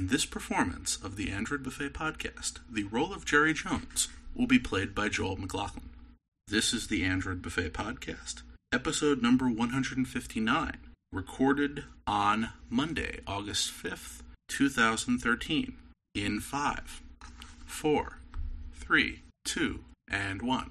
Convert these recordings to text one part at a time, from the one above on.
In this performance of the Android Buffet podcast, the role of Jerry Jones will be played by Joel McLaughlin. This is the Android Buffet podcast, episode number 159, recorded on Monday, August 5th, 2013, in 5, 4, 3, 2, and 1.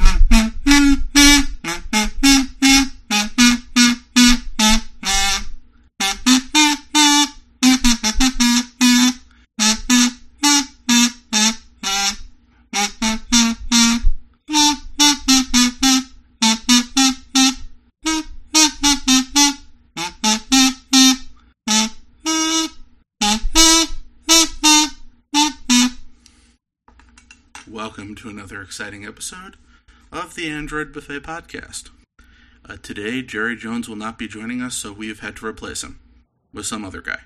Welcome to another exciting episode of the Android Buffet podcast. Today, Jerry Jones will not be joining us, so we have had to replace him with some other guy.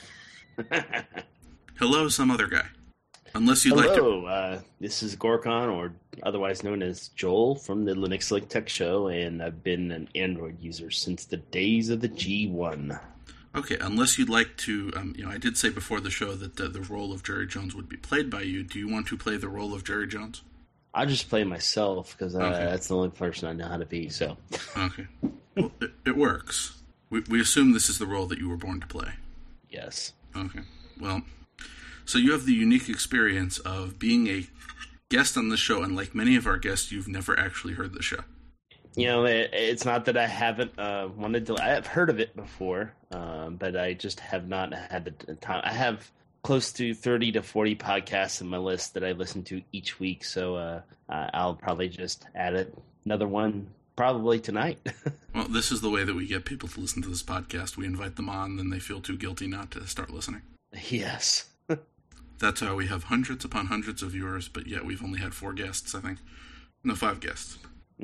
Hello, some other guy. Unless you'd like to... Hello, this is Gorkon, or otherwise known as Joel, from the Linux Link Tech Show, and I've been an Android user since the days of the G1. Okay, unless you'd like to, I did say before the show that the role of Jerry Jones would be played by you. Do you want to play the role of Jerry Jones? I just play myself, because that's the only person I know how to be, so. Okay. Well, it works. We assume this is the role that you were born to play. Yes. Okay. Well, so you have the unique experience of being a guest on the show, and like many of our guests, you've never actually heard the show. You know, it's not that I haven't wanted to. I have heard of it before, but I just have not had the time. I have close to 30 to 40 podcasts in my list that I listen to each week, so I'll probably just add another one probably tonight. Well, this is the way that we get people to listen to this podcast. We invite them on, then they feel too guilty not to start listening. Yes. That's how we have hundreds upon hundreds of viewers, but yet we've only had 4 guests, I think. No, 5 guests.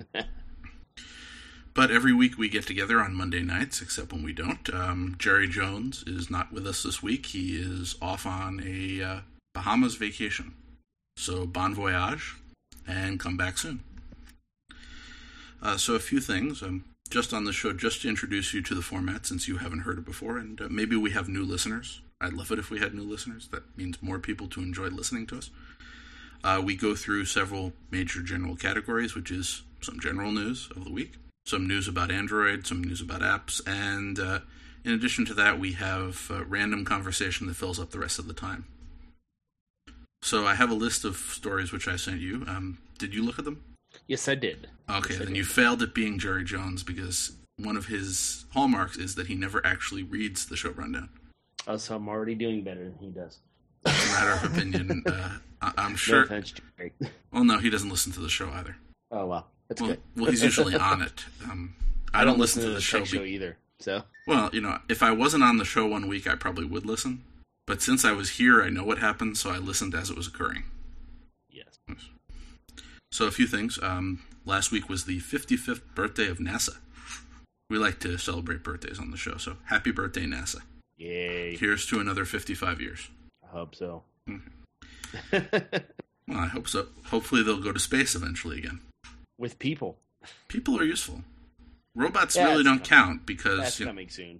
But every week we get together on Monday nights, except when we don't. Jerry Jones is not with us this week. He is off on a Bahamas vacation. So bon voyage, and come back soon. So a few things. Just on the show, just to introduce you to the format, since you haven't heard it before, and maybe we have new listeners. I'd love it if we had new listeners. That means more people to enjoy listening to us. We go through several major general categories, which is some general news of the week, some news about Android, some news about apps, and in addition to that, we have a random conversation that fills up the rest of the time. So I have a list of stories which I sent you. Did you look at them? Yes, I did. Okay, yes, then you failed at being Jerry Jones, because one of his hallmarks is that he never actually reads the show rundown. Oh, so I'm already doing better than he does. It's a matter of opinion. I'm sure... No offense, Jerry. Well, no, he doesn't listen to the show either. Oh, wow. That's good. Well, he's usually on it. I don't listen to the show either. So, well, if I wasn't on the show one week, I probably would listen. But since I was here, I know what happened, so I listened as it was occurring. Yes. So a few things. Last week was the 55th birthday of NASA. We like to celebrate birthdays on the show, so happy birthday, NASA. Yay. Here's to another 55 years. I hope so. Okay. Well, I hope so. Hopefully they'll go to space eventually again. With people. People are useful. Robots really don't count because... That's coming soon.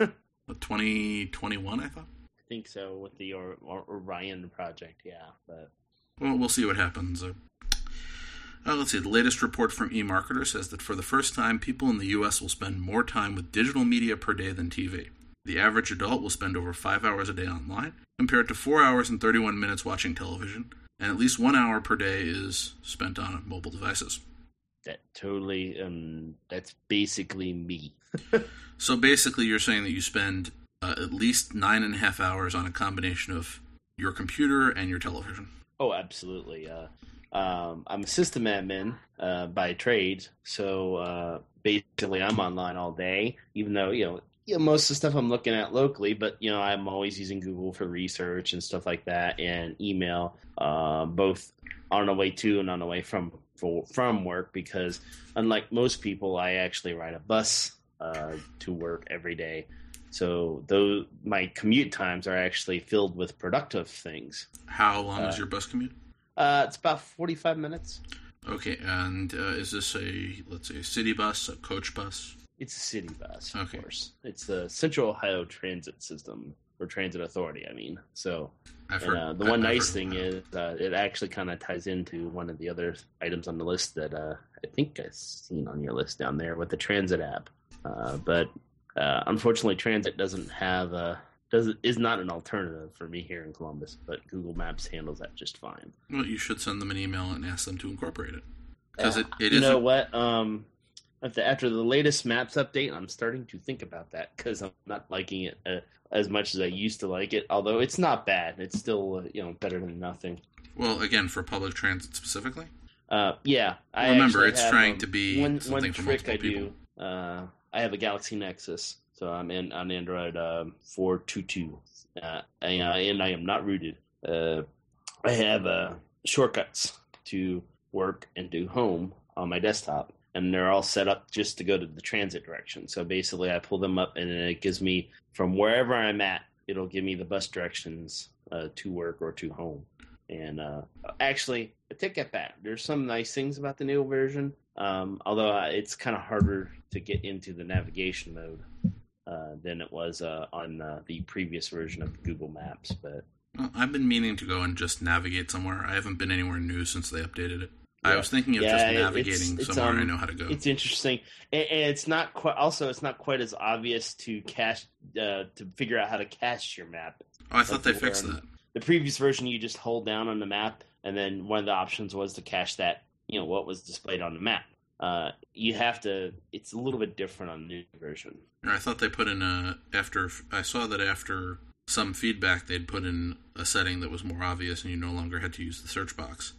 2021, I thought? I think so, with the Orion project, yeah. But well, we'll see what happens. Let's see. The latest report from eMarketer says that for the first time, people in the U.S. will spend more time with digital media per day than TV. The average adult will spend over 5 hours a day online, compared to 4 hours and 31 minutes watching television, and at least 1 hour per day is spent on mobile devices. That totally, that's basically me. So basically you're saying that you spend at least 9.5 hours on a combination of your computer and your television. Oh, absolutely. I'm a system admin by trade, so basically I'm online all day, even though, most of the stuff I'm looking at locally, but, I'm always using Google for research and stuff like that, and email, both on the way to and on the way from work, because unlike most people, I actually ride a bus to work every day. So my commute times are actually filled with productive things. How long is your bus commute? It's about 45 minutes. Okay, and is this let's say, a city bus, a coach bus? It's a city bus, okay. Of course. It's the Central Ohio Transit System. or Transit Authority, I mean. So I've and, heard the one I've nice heard thing is it actually kind of ties into one of the other items on the list that I think I've seen on your list down there with the Transit app. But unfortunately, Transit doesn't have is not an alternative for me here in Columbus. But Google Maps handles that just fine. Well, you should send them an email and ask them to incorporate it, because it You is. know what? After the latest Maps update, I'm starting to think about that because I'm not liking it as much as I used to like it. Although it's not bad, it's still better than nothing. Well, again, for public transit specifically. Yeah, I Remember, it's have, trying to be one something for trick multiple I people. do. I have a Galaxy Nexus, so I'm on Android 4.2.2, and I am not rooted. I have shortcuts to work and do home on my desktop, and they're all set up just to go to the transit direction. So basically, I pull them up, and it gives me from wherever I'm at. It'll give me the bus directions to work or to home. And actually, I take that back. There's some nice things about the new version, although it's kind of harder to get into the navigation mode than it was on the previous version of Google Maps. But Well, I've been meaning to go and just navigate somewhere. I haven't been anywhere new since they updated it. I was thinking of just navigating somewhere I know how to go. It's interesting, and it's not quite. Also, it's not quite as obvious to cache to figure out how to cache your map. Oh, I thought they fixed that. The previous version, you just hold down on the map, and then one of the options was to cache that, what was displayed on the map. You have to. It's a little bit different on the new version. I thought they put in I saw that after some feedback, they'd put in a setting that was more obvious, and you no longer had to use the search box.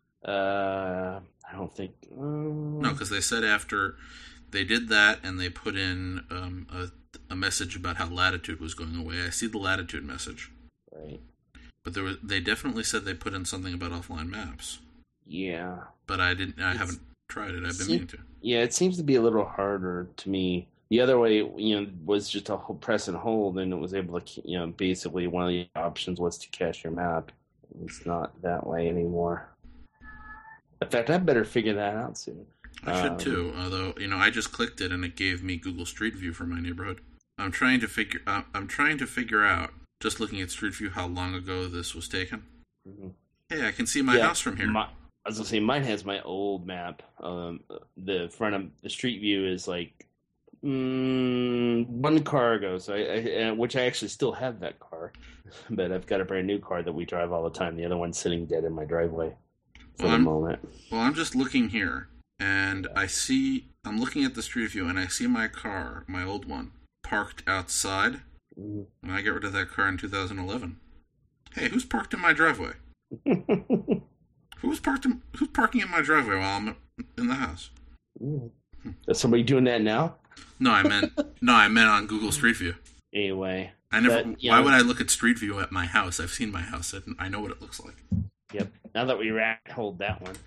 I don't think. No, because they said after they did that, and they put in a message about how latitude was going away. I see the latitude message. Right. But they definitely said they put in something about offline maps. Yeah. But I haven't tried it. I've been meaning to. Yeah, it seems to be a little harder to me. The other way, was just a press and hold, and it was able to, basically one of the options was to cache your map. It's not that way anymore. In fact, I better figure that out soon. I should too. Although, I just clicked it and it gave me Google Street View for my neighborhood. I'm trying to figure out, just looking at Street View, how long ago this was taken. Mm-hmm. Hey, I can see my house from here. I was gonna say mine has my old map. The front of the Street View is like one car ago, so which I actually still have that car, but I've got a brand new car that we drive all the time. The other one's sitting dead in my driveway for the moment. Well, I'm just looking here, and I'm looking at the Street View, and I see my car, my old one, parked outside. And I got rid of that car in 2011. Hey, who's parked in my driveway? Who's parking in my driveway while I'm in the house? Is somebody doing that now? No, I meant on Google Street View. Anyway, why would I look at Street View at my house? I've seen my house. I know what it looks like. Yep. Now that we hold that one,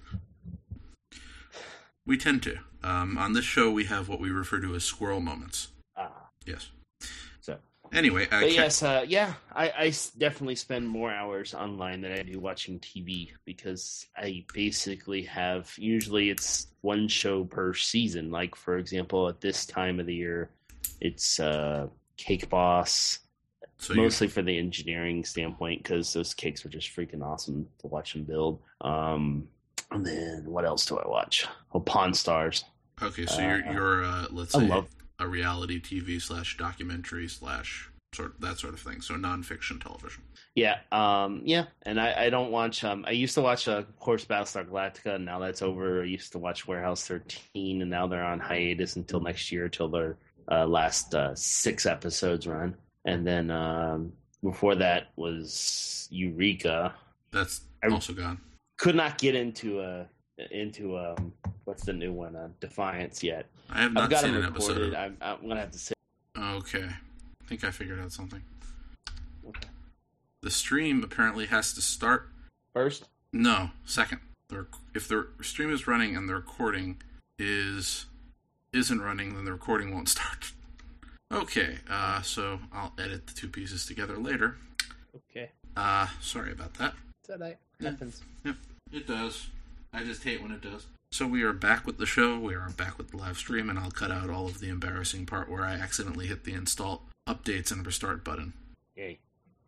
we tend to. On this show, we have what we refer to as squirrel moments. Yes. So anyway, I definitely spend more hours online than I do watching TV because I basically have, usually it's one show per season. Like, for example, at this time of the year, it's Cake Boss, mostly for the engineering standpoint because those cakes are just freaking awesome to watch them build. And then what else do I watch? Oh, Pawn Stars. Okay, so you're let's say a reality TV / documentary / that sort of thing. So nonfiction television. Yeah, and I don't watch. I used to watch, of course, Battlestar Galactica, and now that's over. I used to watch Warehouse 13, and now they're on hiatus until next year, till their last 6 episodes run. And then before that was Eureka. That's also gone. Could not get into what's the new one? Defiance yet. I have not seen an episode. I'm gonna have to say. Okay, I think I figured out something. Okay. The stream apparently has to start first. No, second. If the stream is running and the recording isn't running, then the recording won't start. Okay, so I'll edit the 2 pieces together later. Okay. Sorry about that. It's alright. Happens. Yep, it does. I just hate when it does. So we are back with the show. We are back with the live stream, and I'll cut out all of the embarrassing part where I accidentally hit the install updates and restart button. Yay.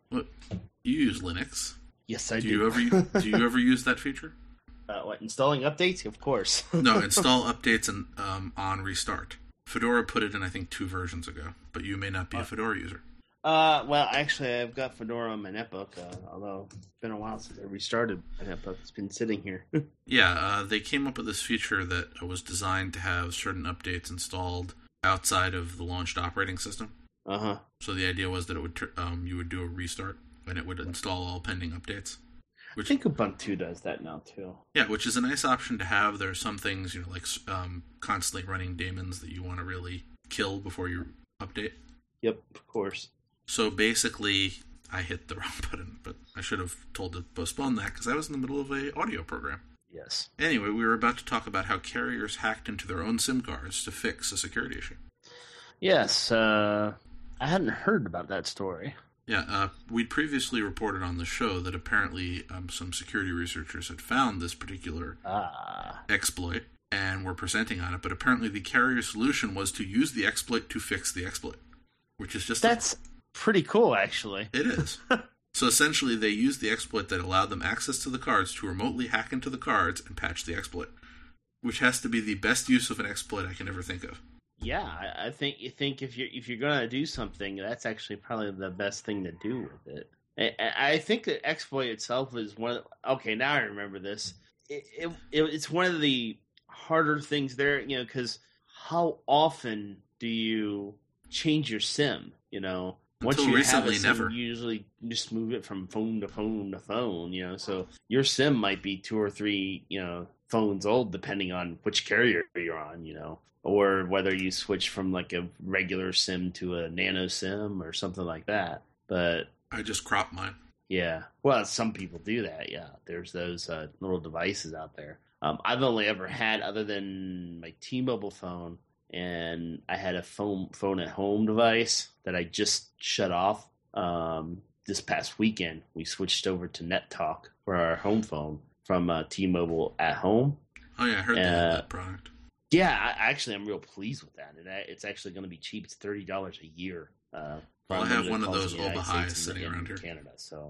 What? You use Linux. Yes, I Do do. you ever use that feature? What, installing updates? Of course. No, install updates and on restart. Fedora put it in, I think, 2 versions ago, but you may not be a Fedora user. Well, actually, I've got Fedora on my netbook, although it's been a while since I restarted my netbook. It's been sitting here. Yeah, they came up with this feature that was designed to have certain updates installed outside of the launched operating system. Uh-huh. So the idea was that it would you would do a restart, and it would install all pending updates. I think Ubuntu does that now, too. Yeah, which is a nice option to have. There are some things, like constantly running daemons that you want to really kill before you update. Yep, of course. So basically, I hit the wrong button, but I should have told to postpone that because I was in the middle of an audio program. Yes. Anyway, we were about to talk about how carriers hacked into their own SIM cards to fix a security issue. Yes, I hadn't heard about that story. Yeah, we'd previously reported on the show that apparently some security researchers had found this particular exploit and were presenting on it, but apparently the carrier solution was to use the exploit to fix the exploit, which is just... That's pretty cool, actually. It is. So essentially, they used the exploit that allowed them access to the cards to remotely hack into the cards and patch the exploit, which has to be the best use of an exploit I can ever think of. Yeah, I think if you're gonna do something, that's actually probably the best thing to do with it. I think the exploit itself is one. Okay, now I remember this. It's one of the harder things there, because how often do you change your SIM? Once Until you recently, have a SIM, never. you usually just move it from phone to phone to phone. So your SIM might be 2 or 3, phones old, depending on which carrier you're on. Or whether you switch from like a regular SIM to a nano SIM or something like that. But I just cropped mine. yeah, well, some people do that. Yeah, there's those little devices out there. I've only ever had, other than my T-Mobile phone, and I had a phone at home device that I just shut off this past weekend. We switched over to NetTalk for our home phone from T-Mobile at home. Oh yeah, I heard that product. Yeah, I'm real pleased with that. It's actually going to be cheap. It's $30 a year. Well, I have one of those Obahais sitting around here. Canada. So,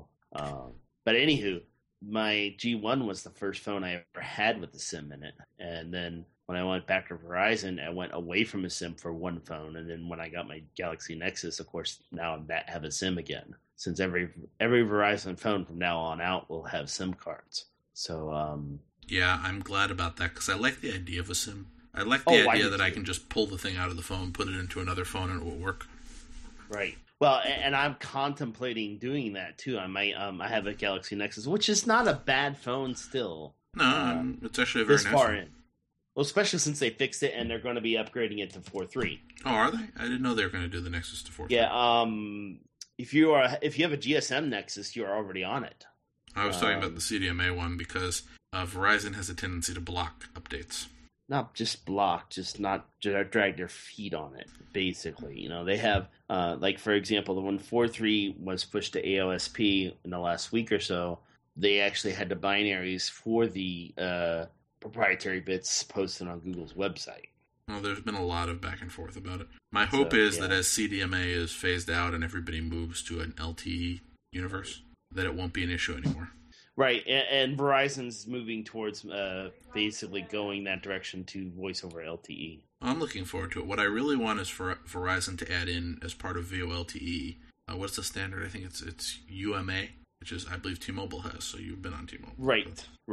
but anywho, my G1 was the first phone I ever had with a SIM in it, and then when I went back to Verizon, I went away from a SIM for one phone, and then when I got my Galaxy Nexus, of course, now I have a SIM again. Since every Verizon phone from now on out will have SIM cards. So, yeah, I'm glad about that because I like the idea of a SIM. I like the idea that I can just pull the thing out of the phone, put it into another phone, and it will work. Right. Well, and I'm contemplating doing that too. I might. I have a Galaxy Nexus, which is not a bad phone still. No, it's actually a very nice phone. In. Well, especially since they fixed it and they're going to be upgrading it to 4.3. Oh, are they? I didn't know they were going to do the Nexus to 4.3. Yeah. If you have a GSM Nexus, you're already on it. I was talking about the CDMA one because Verizon has a tendency to block updates. Not just block, just not drag their feet on it, basically. They have, like, for example, the when 4.3 was pushed to AOSP in the last week or so, they actually had the binaries for the proprietary bits posted on Google's website. Well, there's been a lot of back and forth about it. My hope is that as CDMA is phased out and everybody moves to an LTE universe, that it won't be an issue anymore. Right, and Verizon's moving towards basically going that direction to voice over LTE. I'm looking forward to it. What I really want is for Verizon to add in, as part of VoLTE, what's the standard? I think it's UMA, which is, I believe, T-Mobile has, so you've been on T-Mobile. Right.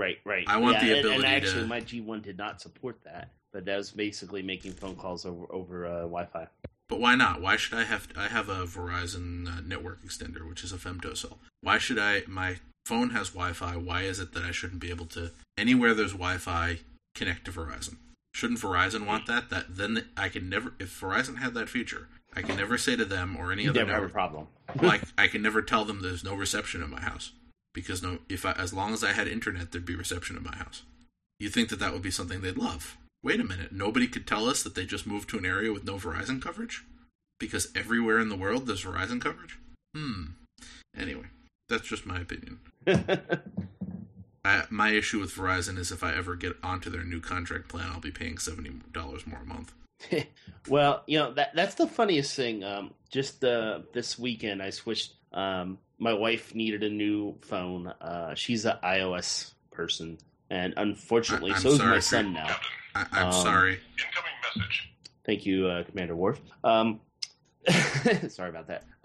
I want the ability and actually, my G1 did not support that, but that was basically making phone calls over Wi-Fi. But why not? Why should I have a Verizon network extender, which is a femtocell. Why should my phone has Wi-Fi? Why is it that I shouldn't be able to, anywhere there's Wi-Fi, connect to Verizon? Shouldn't Verizon want that? Then I can never, if Verizon had that feature, I can never say to them or any other network, have a problem. Like, I can never tell them there's no reception in my house because as long as I had internet, there'd be reception in my house. You think that would be something they'd love? Wait a minute, nobody could tell us that they just moved to an area with no Verizon coverage because everywhere in the world there's Verizon coverage. Anyway, that's just my opinion. My issue with Verizon is if I ever get onto their new contract plan, I'll be paying $70 more a month. Well, that's the funniest thing. Just this weekend, I switched my my wife needed a new phone. She's an iOS person, and unfortunately, so is my son now. I'm sorry. Incoming message. Thank you, Commander Worf. Sorry about that.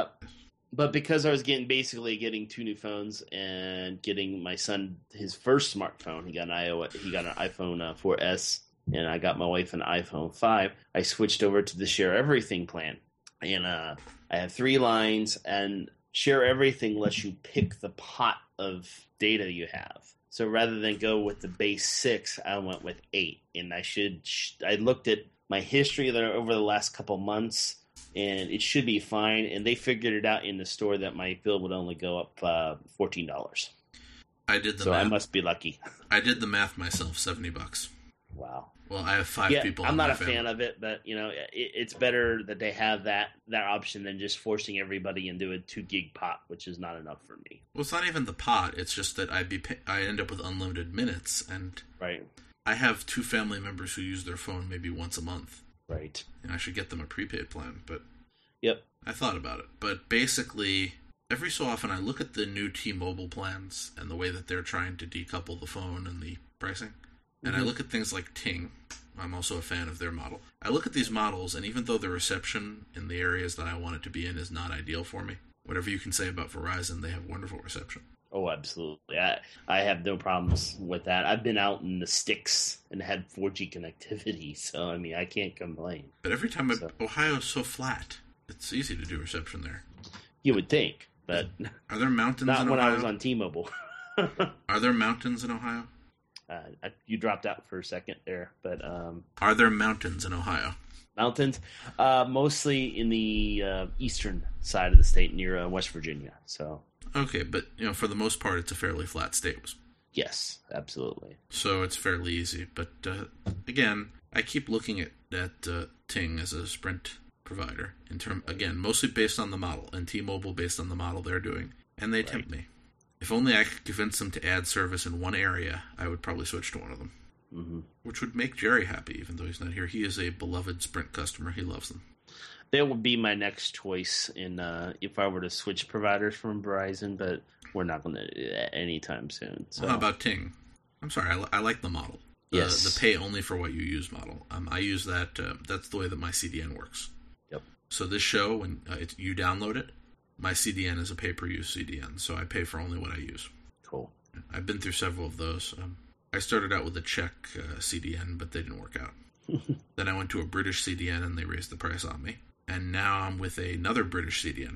But because I was getting two new phones and getting my son his first smartphone, he got an iPhone 4S, and I got my wife an iPhone 5. I switched over to the Share Everything plan, and I have 3 lines, and Share Everything lets you pick the pot of data you have. So rather than go with the base 6, I went with 8, and I looked at my history there over the last couple months, and it should be fine. And they figured it out in the store that my bill would only go up $14. I did the so math. I must be lucky. I did the math myself. $70. Wow. Well, I have 5 people. I'm not a family. fan of it, but it's better that they have that option than just forcing everybody into a 2 gig pot, which is not enough for me. Well, it's not even the pot. It's just that I end up with unlimited minutes, and right. I have 2 family members who use their phone maybe once a month. Right. And I should get them a prepaid plan, but yep. I thought about it. But basically, every so often I look at the new T-Mobile plans and the way that they're trying to decouple the phone and the pricing. And I look at things like Ting. I'm also a fan of their model. I look at these models, and even though the reception in the areas that I want it to be in is not ideal for me, whatever you can say about Verizon, they have wonderful reception. Oh, absolutely. I have no problems with that. I've been out in the sticks and had 4G connectivity, so, I mean, I can't complain. But every time Ohio's so flat, it's easy to do reception there. You would think, but are there mountains in Ohio? Not when I was on T-Mobile. Are there mountains in Ohio? You dropped out for a second there, but are there mountains in Ohio? Mountains, mostly in the eastern side of the state, near West Virginia. So okay, but for the most part, it's a fairly flat state. Yes, absolutely. So it's fairly easy. But again, I keep looking at Ting as a Sprint provider mostly based on the model, and T-Mobile based on the model they're doing, and they tempt me. If only I could convince them to add service in one area, I would probably switch to one of them. Mm-hmm. Which would make Jerry happy, even though he's not here. He is a beloved Sprint customer. He loves them. That would be my next choice if I were to switch providers from Verizon, but we're not going to do that anytime soon. So. Well, how about Ting? I'm sorry, I like the model. Yes. The pay only for what you use model. I use that. That's the way that my CDN works. Yep. So this show, when you download it, my CDN is a pay-per-use CDN, so I pay for only what I use. Cool. I've been through several of those. I started out with a Czech CDN, but they didn't work out. Then I went to a British CDN, and they raised the price on me. And now I'm with another British CDN.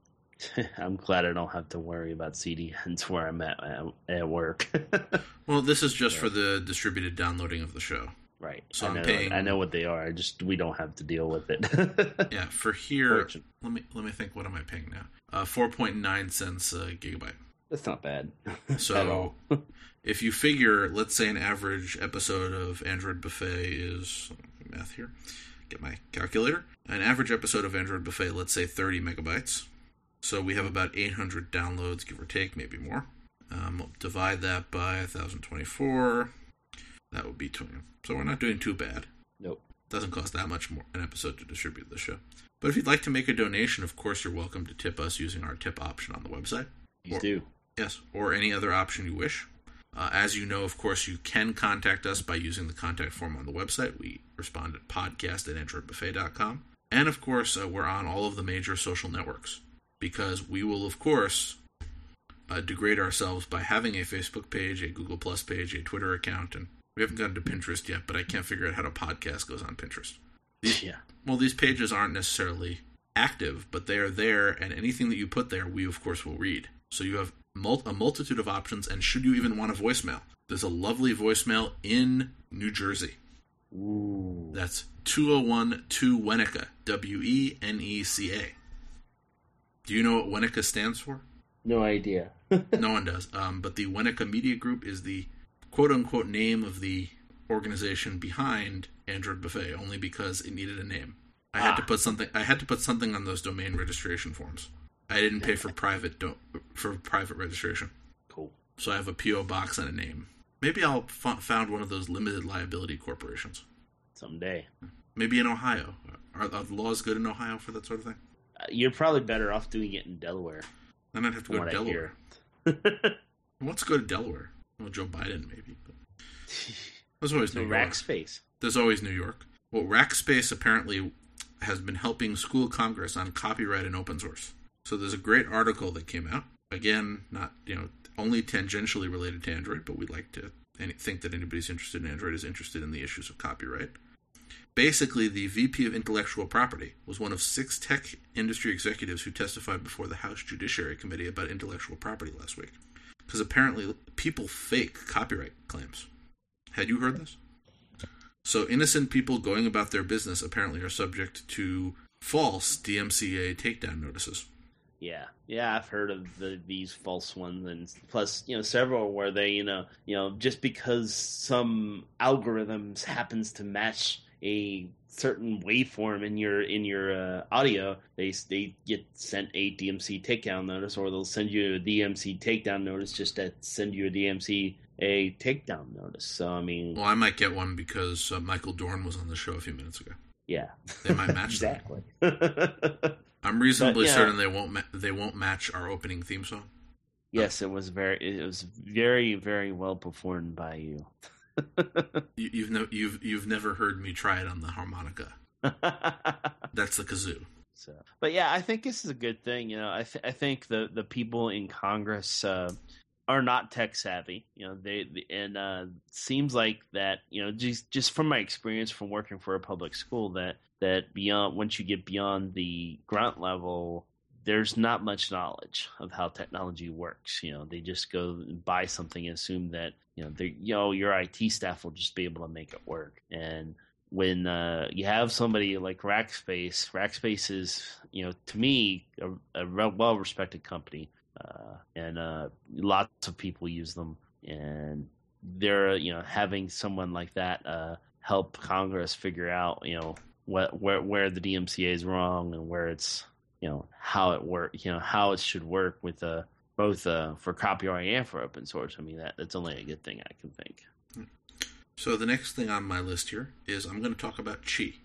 I'm glad I don't have to worry about CDNs where I'm at work. Well, this is just for the distributed downloading of the show. Right. So I'm paying. I know what they are. We don't have to deal with it. Yeah. For here, let me think. What am I paying now? 4.9 cents a gigabyte. That's not bad. So, if you figure, let's say an average episode of Android Buffet is math here. Get my calculator. An average episode of Android Buffet, let's say 30 megabytes. So we have about 800 downloads, give or take, maybe more. Divide that by 1024. That would be 20. So we're not doing too bad. Nope. Doesn't cost that much more an episode to distribute the show. But if you'd like to make a donation, of course, you're welcome to tip us using our tip option on the website. Please do. Yes, or any other option you wish. As you know, of course, you can contact us by using the contact form on the website. We respond at podcast@androidbuffet.com. And, of course, we're on all of the major social networks. Because we will, of course, degrade ourselves by having a Facebook page, a Google Plus page, a Twitter account, and we haven't gotten to Pinterest yet, but I can't figure out how to podcast goes on Pinterest. Well, these pages aren't necessarily active, but they are there, and anything that you put there, we, of course, will read. So you have a multitude of options, and should you even want a voicemail, there's a lovely voicemail in New Jersey. Ooh. That's 201-2-WENECA, WENECA. Do you know what WENECA stands for? No idea. No one does. But the WENECA Media Group is the quote-unquote name of the organization behind Android Buffet, only because it needed a name. I had to put something on those domain registration forms. I didn't pay for private registration. Cool. So I have a P.O. box and a name. Maybe I'll found one of those limited liability corporations. Someday. Maybe in Ohio. Are the laws good in Ohio for that sort of thing? You're probably better off doing it in Delaware. Then I'd have to from go to what I Delaware. hear. Let's go to Delaware. Well, Joe Biden, maybe. But there's always New No York. Rackspace. There's always New York. Well, Rackspace apparently has been helping School Congress on copyright and open source. So there's a great article that came out. Again, not only tangentially related to Android, but we'd like to think that anybody's interested in Android is interested in the issues of copyright. Basically, the VP of Intellectual Property was one of 6 tech industry executives who testified before the House Judiciary Committee about intellectual property last week. Because apparently people fake copyright claims. Had you heard this? So innocent people going about their business apparently are subject to false DMCA takedown notices. Yeah, I've heard of these false ones, and plus, several where they, just because some algorithms happens to match a certain waveform in your audio, they get sent a DMC takedown notice, or they'll send you a DMC takedown notice just to send you a takedown notice. So I mean, well, I might get one because Michael Dorn was on the show a few minutes ago. Yeah, they might match exactly. I'm reasonably certain they won't match our opening theme song. Yes, it was very, very well performed by you. You've never heard me try it on the harmonica. That's the kazoo. So, but yeah, I think this is a good thing. I think the people in Congress are not tech savvy. Seems like that. Just from my experience from working for a public school, that beyond once you get beyond the grunt level, there's not much knowledge of how technology works. They just go and buy something and assume that your IT staff will just be able to make it work. And when you have somebody like Rackspace is to me a well-respected company, and lots of people use them, and they're having someone like that help Congress figure out where the DMCA is wrong and where it's how it work how it should work with both for copyright and for open source. I mean that's only a good thing I can think. So the next thing on my list here is I'm going to talk about Qi.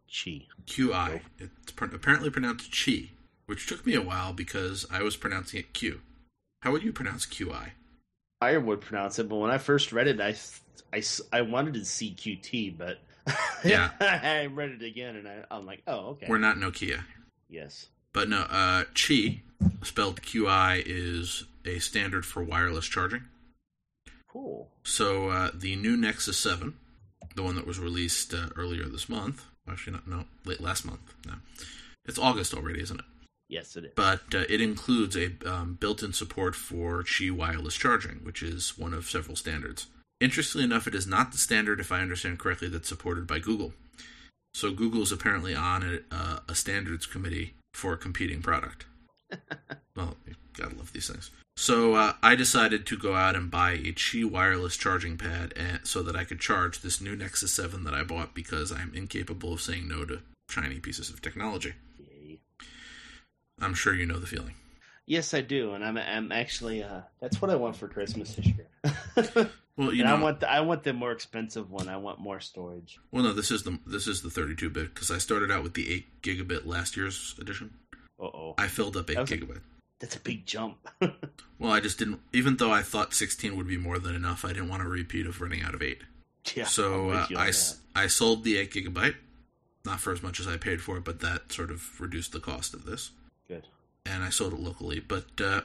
QI. It's apparently pronounced Qi, which took me a while because I was pronouncing it Q. How would you pronounce QI? I would pronounce it, but when I first read it, I wanted to CQT, but yeah, I read it again, and I'm like, oh, okay. We're not Nokia. Yes. But no, Qi, spelled QI, is a standard for wireless charging. Cool. So the new Nexus 7, the one that was released earlier this month, actually late last month. No, it's August already, isn't it? Yes, it is. But it includes a built-in support for Qi wireless charging, which is one of several standards. Interestingly enough, it is not the standard, if I understand correctly, that's supported by Google. So Google is apparently on a standards committee for a competing product. Well, you gotta love these things. So I decided to go out and buy a Qi wireless charging pad so that I could charge this new Nexus 7 that I bought because I'm incapable of saying no to shiny pieces of technology. Yay. I'm sure you know the feeling. Yes, I do, and I'm actually that's what I want for Christmas this year. Well, I want the more expensive one. I want more storage. Well, no, this is the 32-bit because I started out with the 8 gigabit last year's edition. Uh-oh. I filled up 8 gigabyte. That's a big jump. Well, I just didn't. Even though I thought 16 would be more than enough, I didn't want a repeat of running out of 8. Yeah. So I sold the 8 gigabyte, not for as much as I paid for it, but that sort of reduced the cost of this. Good. And I sold it locally, but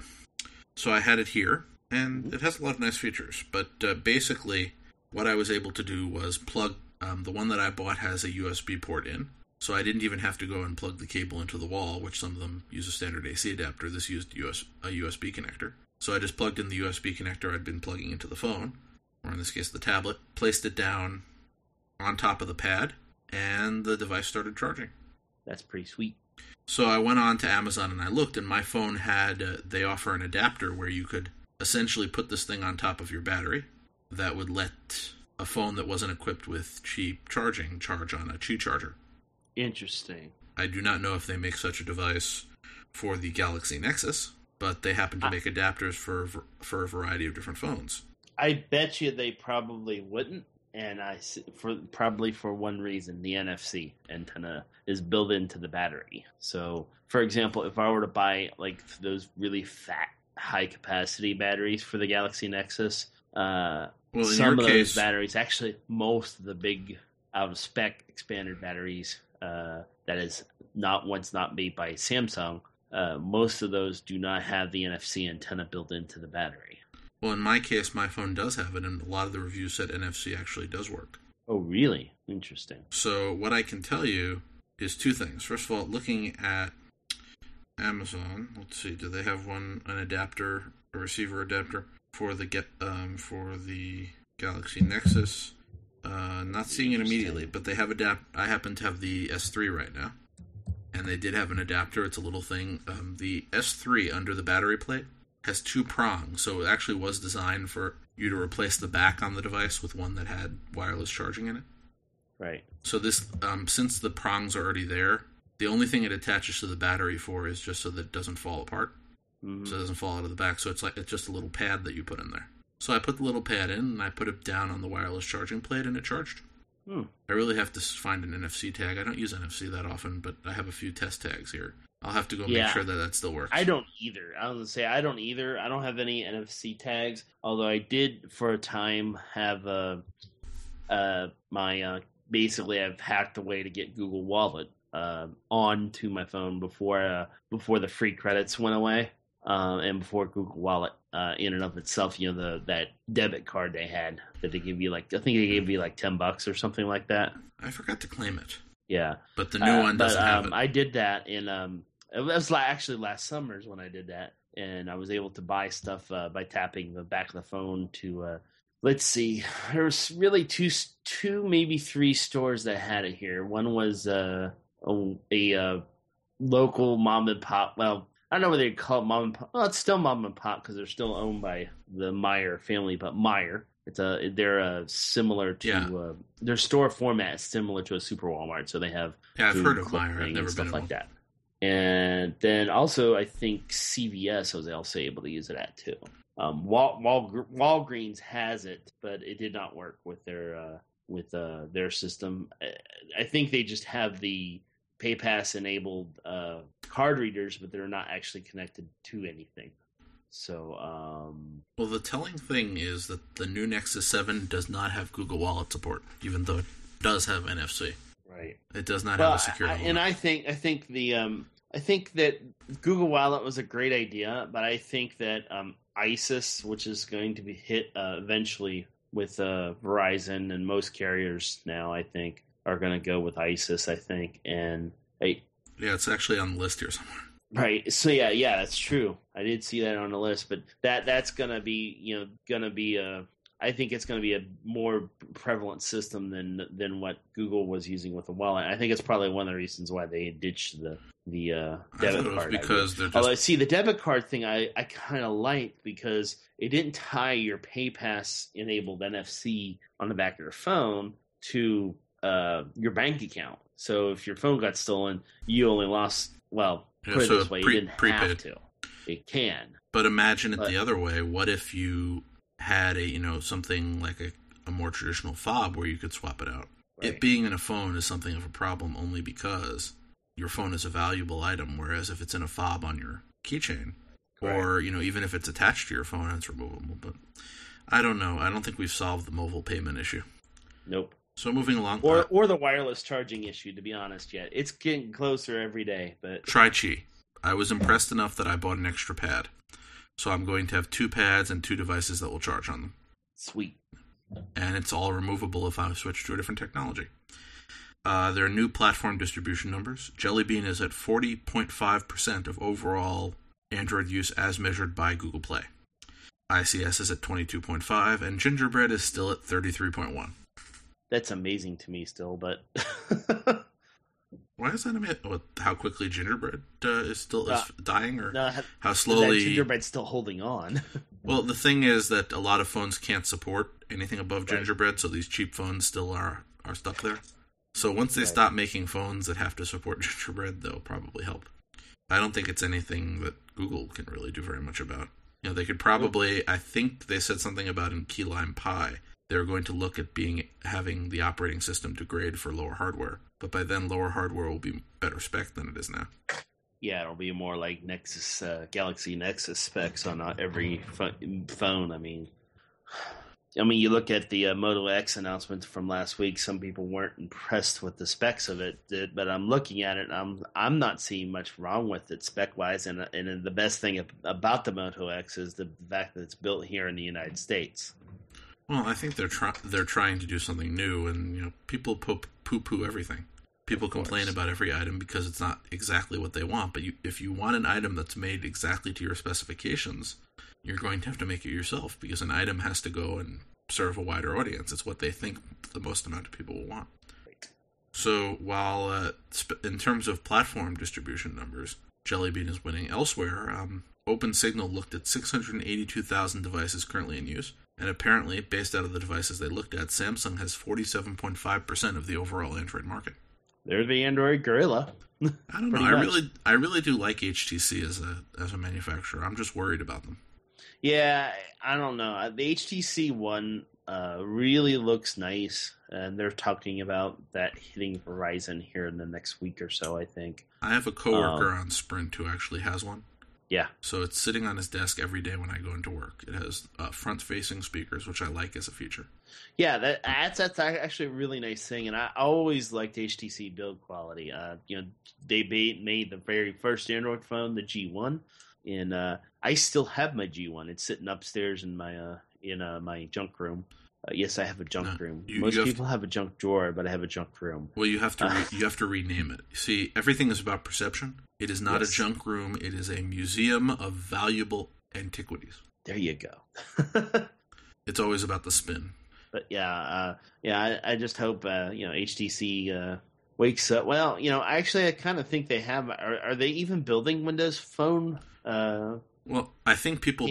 so I had it here. And it has a lot of nice features, but basically what I was able to do was plug, the one that I bought has a USB port in, so I didn't even have to go and plug the cable into the wall, which some of them use a standard AC adapter. This used a USB connector. So I just plugged in the USB connector I'd been plugging into the phone, or in this case the tablet, placed it down on top of the pad, and the device started charging. That's pretty sweet. So I went on to Amazon and I looked, and my phone had, they offer an adapter where you could essentially put this thing on top of your battery that would let a phone that wasn't equipped with Qi charging charge on a Qi charger. Interesting. I do not know if they make such a device for the Galaxy Nexus, but they happen to make adapters for a variety of different phones. I bet you they probably wouldn't, and probably for one reason, the NFC antenna is built into the battery. So, for example, if I were to buy like those really fat, high capacity batteries for the Galaxy Nexus, some of those batteries, actually, most of the big out of spec expanded batteries, that is not made by Samsung. Most of those do not have the NFC antenna built into the battery. Well, in my case, my phone does have it, and a lot of the reviews said NFC actually does work. Oh, really? Interesting. So what I can tell you is two things. First of all, looking at Amazon, let's see, do they have an adapter, a receiver adapter for the Galaxy Nexus? Not seeing it immediately, but they have I happen to have the S3 right now, and they did have an adapter. It's a little thing. The S3 under the battery plate has two prongs, so it actually was designed for you to replace the back on the device with one that had wireless charging in it. Right. So this, since the prongs are already there, the only thing it attaches to the battery for is just so that it doesn't fall apart, so it doesn't fall out of the back. So it's just a little pad that you put in there. So I put the little pad in, and I put it down on the wireless charging plate, and it charged. I really have to find an NFC tag. I don't use NFC that often, but I have a few test tags here. I'll have to go make sure that still works. I don't either. I was going to say, I don't either. I don't have any NFC tags, although I did for a time have basically I've hacked a way to get Google Wallet onto my phone before the free credits went away, and before Google Wallet in and of itself, that debit card they had that they give you I think they gave you like $10 or something like that. I forgot to claim it. Yeah, but the new one doesn't have it. I did that in it was actually last summer's when I did that, and I was able to buy stuff by tapping the back of the phone to. Let's see, there was really two, maybe three stores that had it here. One was a local mom and pop. Well, I don't know whether they call it mom and pop. Well, it's still mom and pop because they're still owned by the Meyer family, but Meyer. They're similar to their store format is similar to a Super Walmart, so they have I've heard of Meyer. I've never stuff been like that. And then also, I think CVS was also able to use it at too. Walgreens has it, but it did not work with their system. I think they just have the PayPass enabled card readers, but they're not actually connected to anything. So, well, the telling thing is that the new Nexus 7 does not have Google Wallet support, even though it does have NFC. Right. It does not have a security. And I think that Google Wallet was a great idea, but I think that ISIS, which is going to be hit eventually with Verizon and most carriers now, I think, are going to go with ISIS. I think, and it's actually on the list here somewhere. Right. So yeah, that's true. I did see that on the list, but that's gonna be, I think it's gonna be a more prevalent system than what Google was using with the wallet. I think it's probably one of the reasons why they ditched the debit card. Because they're just... Although, see, the debit card thing I kind of liked because it didn't tie your PayPass enabled NFC on the back of your phone to your bank account. So if your phone got stolen, you only lost put it this way, you didn't have to. It can. But imagine it the other way. What if you had something like a more traditional fob where you could swap it out? Right. It being in a phone is something of a problem only because your phone is a valuable item, whereas if it's in a fob on your keychain, or even if it's attached to your phone, it's removable. But I don't know. I don't think we've solved the mobile payment issue. Nope. So moving along, or the wireless charging issue. To be honest, yet it's getting closer every day. But try Qi. I was impressed enough that I bought an extra pad, so I'm going to have 2 pads and 2 devices that will charge on them. Sweet. And it's all removable if I switch to a different technology. There are new platform distribution numbers. Jelly Bean is at 40.5% of overall Android use as measured by Google Play. ICS is at 22.5%, and Gingerbread is still at 33.1%. That's amazing to me still, but... Why is that amazing? How quickly Gingerbread is dying, or how slowly... Gingerbread's still holding on. Well, the thing is that a lot of phones can't support anything above Gingerbread, so these cheap phones still are stuck there. So once they stop making phones that have to support Gingerbread, they'll probably help. I don't think it's anything that Google can really do very much about. They could probably... I think they said something about in Key Lime Pie they're going to look at having the operating system degrade for lower hardware. But by then, lower hardware will be better spec than it is now. Yeah, it'll be more like Nexus, Galaxy Nexus specs on every phone. I mean, you look at the Moto X announcement from last week. Some people weren't impressed with the specs of it, but I'm looking at it, and I'm not seeing much wrong with it spec wise. And the best thing about the Moto X is the fact that it's built here in the United States. Well, I think they're trying to do something new, and people poo-poo everything. People complain about every item because it's not exactly what they want. But if you want an item that's made exactly to your specifications, you're going to have to make it yourself, because an item has to go and serve a wider audience. It's what they think the most amount of people will want. Right. So while in terms of platform distribution numbers, Jelly Bean is winning elsewhere, OpenSignal looked at 682,000 devices currently in use. And apparently, based out of the devices they looked at, Samsung has 47.5% of the overall Android market. They're the Android gorilla. I don't know. I really do like HTC as a manufacturer. I'm just worried about them. Yeah, I don't know. The HTC One really looks nice, and they're talking about that hitting Verizon here in the next week or so, I think. I have a coworker on Sprint who actually has one. Yeah. So it's sitting on his desk every day when I go into work. It has front-facing speakers, which I like as a feature. Yeah, that's actually a really nice thing, and I always liked HTC build quality. They made the very first Android phone, the G1, and I still have my G1. It's sitting upstairs in my junk room. Yes, I have a junk room. Most people have a junk drawer, but I have a junk room. Well, you have to rename it. See, everything is about perception. It is not a junk room. It is a museum of valuable antiquities. There you go. It's always about the spin. But I just hope HTC wakes up. Well, I kind of think they have. Are they even building Windows Phone? Well, I think people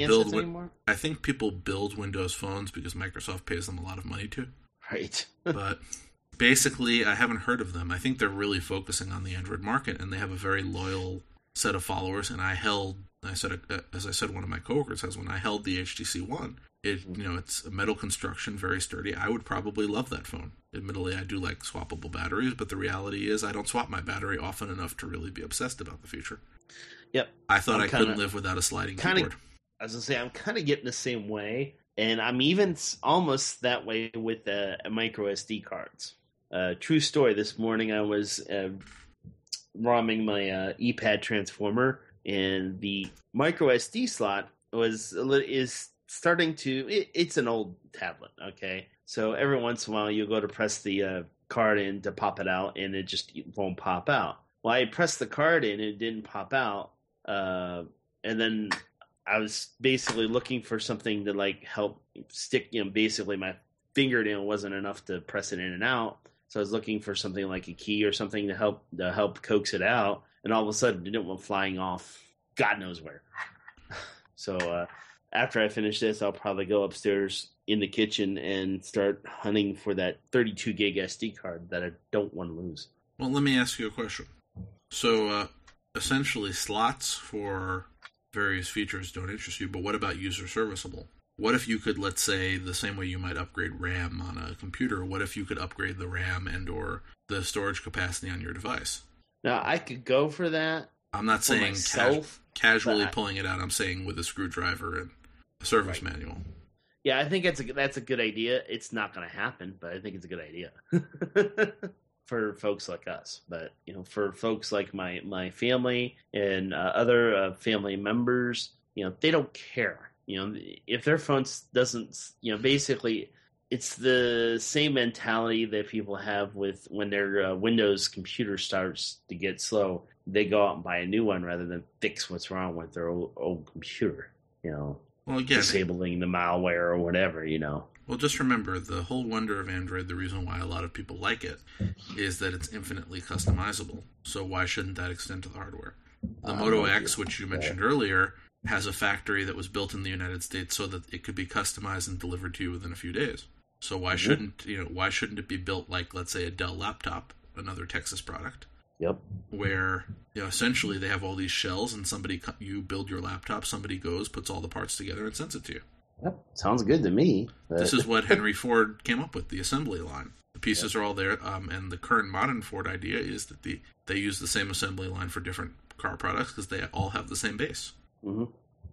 build Windows phones because Microsoft pays them a lot of money to. Right. But basically, I haven't heard of them. I think they're really focusing on the Android market, and they have a very loyal set of followers. And as I said, one of my coworkers has when I held the HTC One. It's a metal construction, very sturdy. I would probably love that phone. Admittedly, I do like swappable batteries, but the reality is I don't swap my battery often enough to really be obsessed about the future. Yep. I thought I couldn't live without a sliding keyboard. I was going to say, I'm kind of getting the same way, and I'm even almost that way with micro SD cards. True story, this morning I was ROMing my ePad transformer, and the micro SD slot is starting to... It's an old tablet, okay? So every once in a while you'll go to press the card in to pop it out, and it just won't pop out. Well, I pressed the card in, and it didn't pop out. And then I was basically looking for something to help stick, basically my fingernail wasn't enough to press it in and out. So I was looking for something like a key or something to help coax it out. And all of a sudden it went flying off God knows where. So, after I finish this, I'll probably go upstairs in the kitchen and start hunting for that 32 gig SD card that I don't want to lose. Well, let me ask you a question. So, essentially, slots for various features don't interest you, but what about user serviceable? What if you could, let's say, the same way you might upgrade RAM on a computer, what if you could upgrade the RAM and or the storage capacity on your device? Now, I could go for that. I'm not saying casually pulling it out. I'm saying with a screwdriver and a service manual. Yeah, I think that's a good idea. It's not going to happen, but I think it's a good idea. For folks like us, but for folks like my family and other family members, they don't care. If their phone doesn't, basically, it's the same mentality that people have with when their Windows computer starts to get slow. They go out and buy a new one rather than fix what's wrong with their old computer. Well, again, disabling the malware or whatever. Well, just remember, the whole wonder of Android, the reason why a lot of people like it, is that it's infinitely customizable. So why shouldn't that extend to the hardware? The Moto X, which you mentioned earlier, has a factory that was built in the United States so that it could be customized and delivered to you within a few days. So why shouldn't it be built like, let's say, a Dell laptop, another Texas product? Yep. Where essentially they have all these shells, and you build your laptop, somebody goes, puts all the parts together, and sends it to you. Yep, sounds good to me. This is what Henry Ford came up with, the assembly line. The pieces are all there, and the current modern Ford idea is that they use the same assembly line for different car products because they all have the same base. Mm-hmm.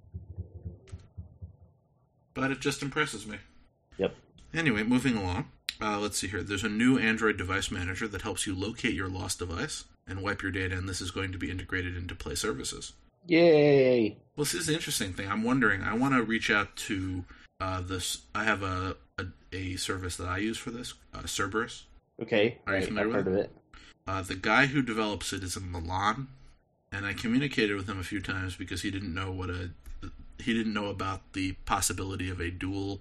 But it just impresses me. Yep. Anyway, moving along. Let's see here. There's a new Android device manager that helps you locate your lost device and wipe your data, and this is going to be integrated into Play services. Yay! Well, this is the interesting thing. I'm wondering, I want to reach out to this. I have a service that I use for this, Cerberus. Okay, Are you familiar with I've heard of it. The guy who develops it is in Milan, and I communicated with him a few times because he didn't know about the possibility of a dual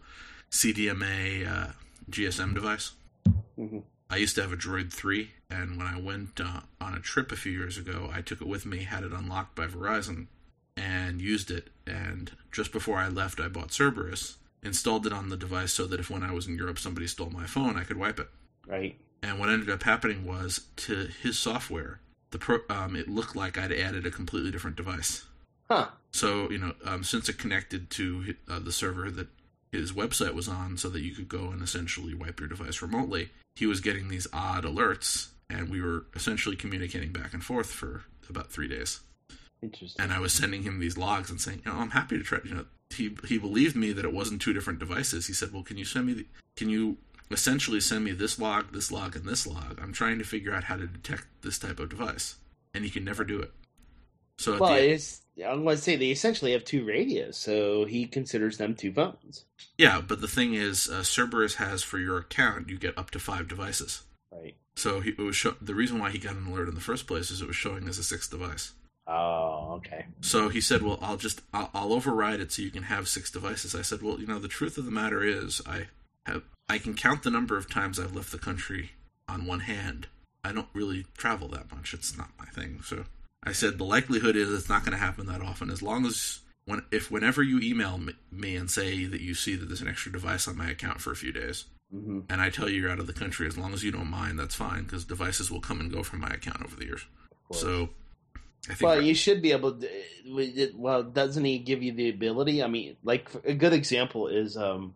CDMA GSM device. Mm-hmm. I used to have a Droid 3, and when I went on a trip a few years ago, I took it with me, had it unlocked by Verizon, and used it. And just before I left, I bought Cerberus, installed it on the device so that if when I was in Europe somebody stole my phone, I could wipe it. Right. And what ended up happening was, to his software, it looked like I'd added a completely different device. Huh. So, since it connected to the server that his website was on so that you could go and essentially wipe your device remotely, he was getting these odd alerts, and we were essentially communicating back and forth for about 3 days. Interesting. And I was sending him these logs and saying, I'm happy to try. He believed me that it wasn't two different devices. He said, well, can you essentially send me this log, and this log? I'm trying to figure out how to detect this type of device. And he can never do it. So I'm going to say they essentially have two radios, so he considers them two phones. Yeah, but the thing is, Cerberus has, for your account, you get up to 5 devices. Right. So the reason why he got an alert in the first place is it was showing as a 6th device. Oh, okay. So he said, well, I'll override it so you can have 6 devices. I said, well, the truth of the matter is I can count the number of times I've left the country on one hand. I don't really travel that much. It's not my thing. So I said, the likelihood is it's not going to happen that often. As long as, whenever you email me and say that you see that there's an extra device on my account for a few days, mm-hmm. and I tell you you're out of the country, as long as you don't mind, that's fine, because devices will come and go from my account over the years. So I think... Well, you should be able to... Well, doesn't he give you the ability? I mean, like, a good example is on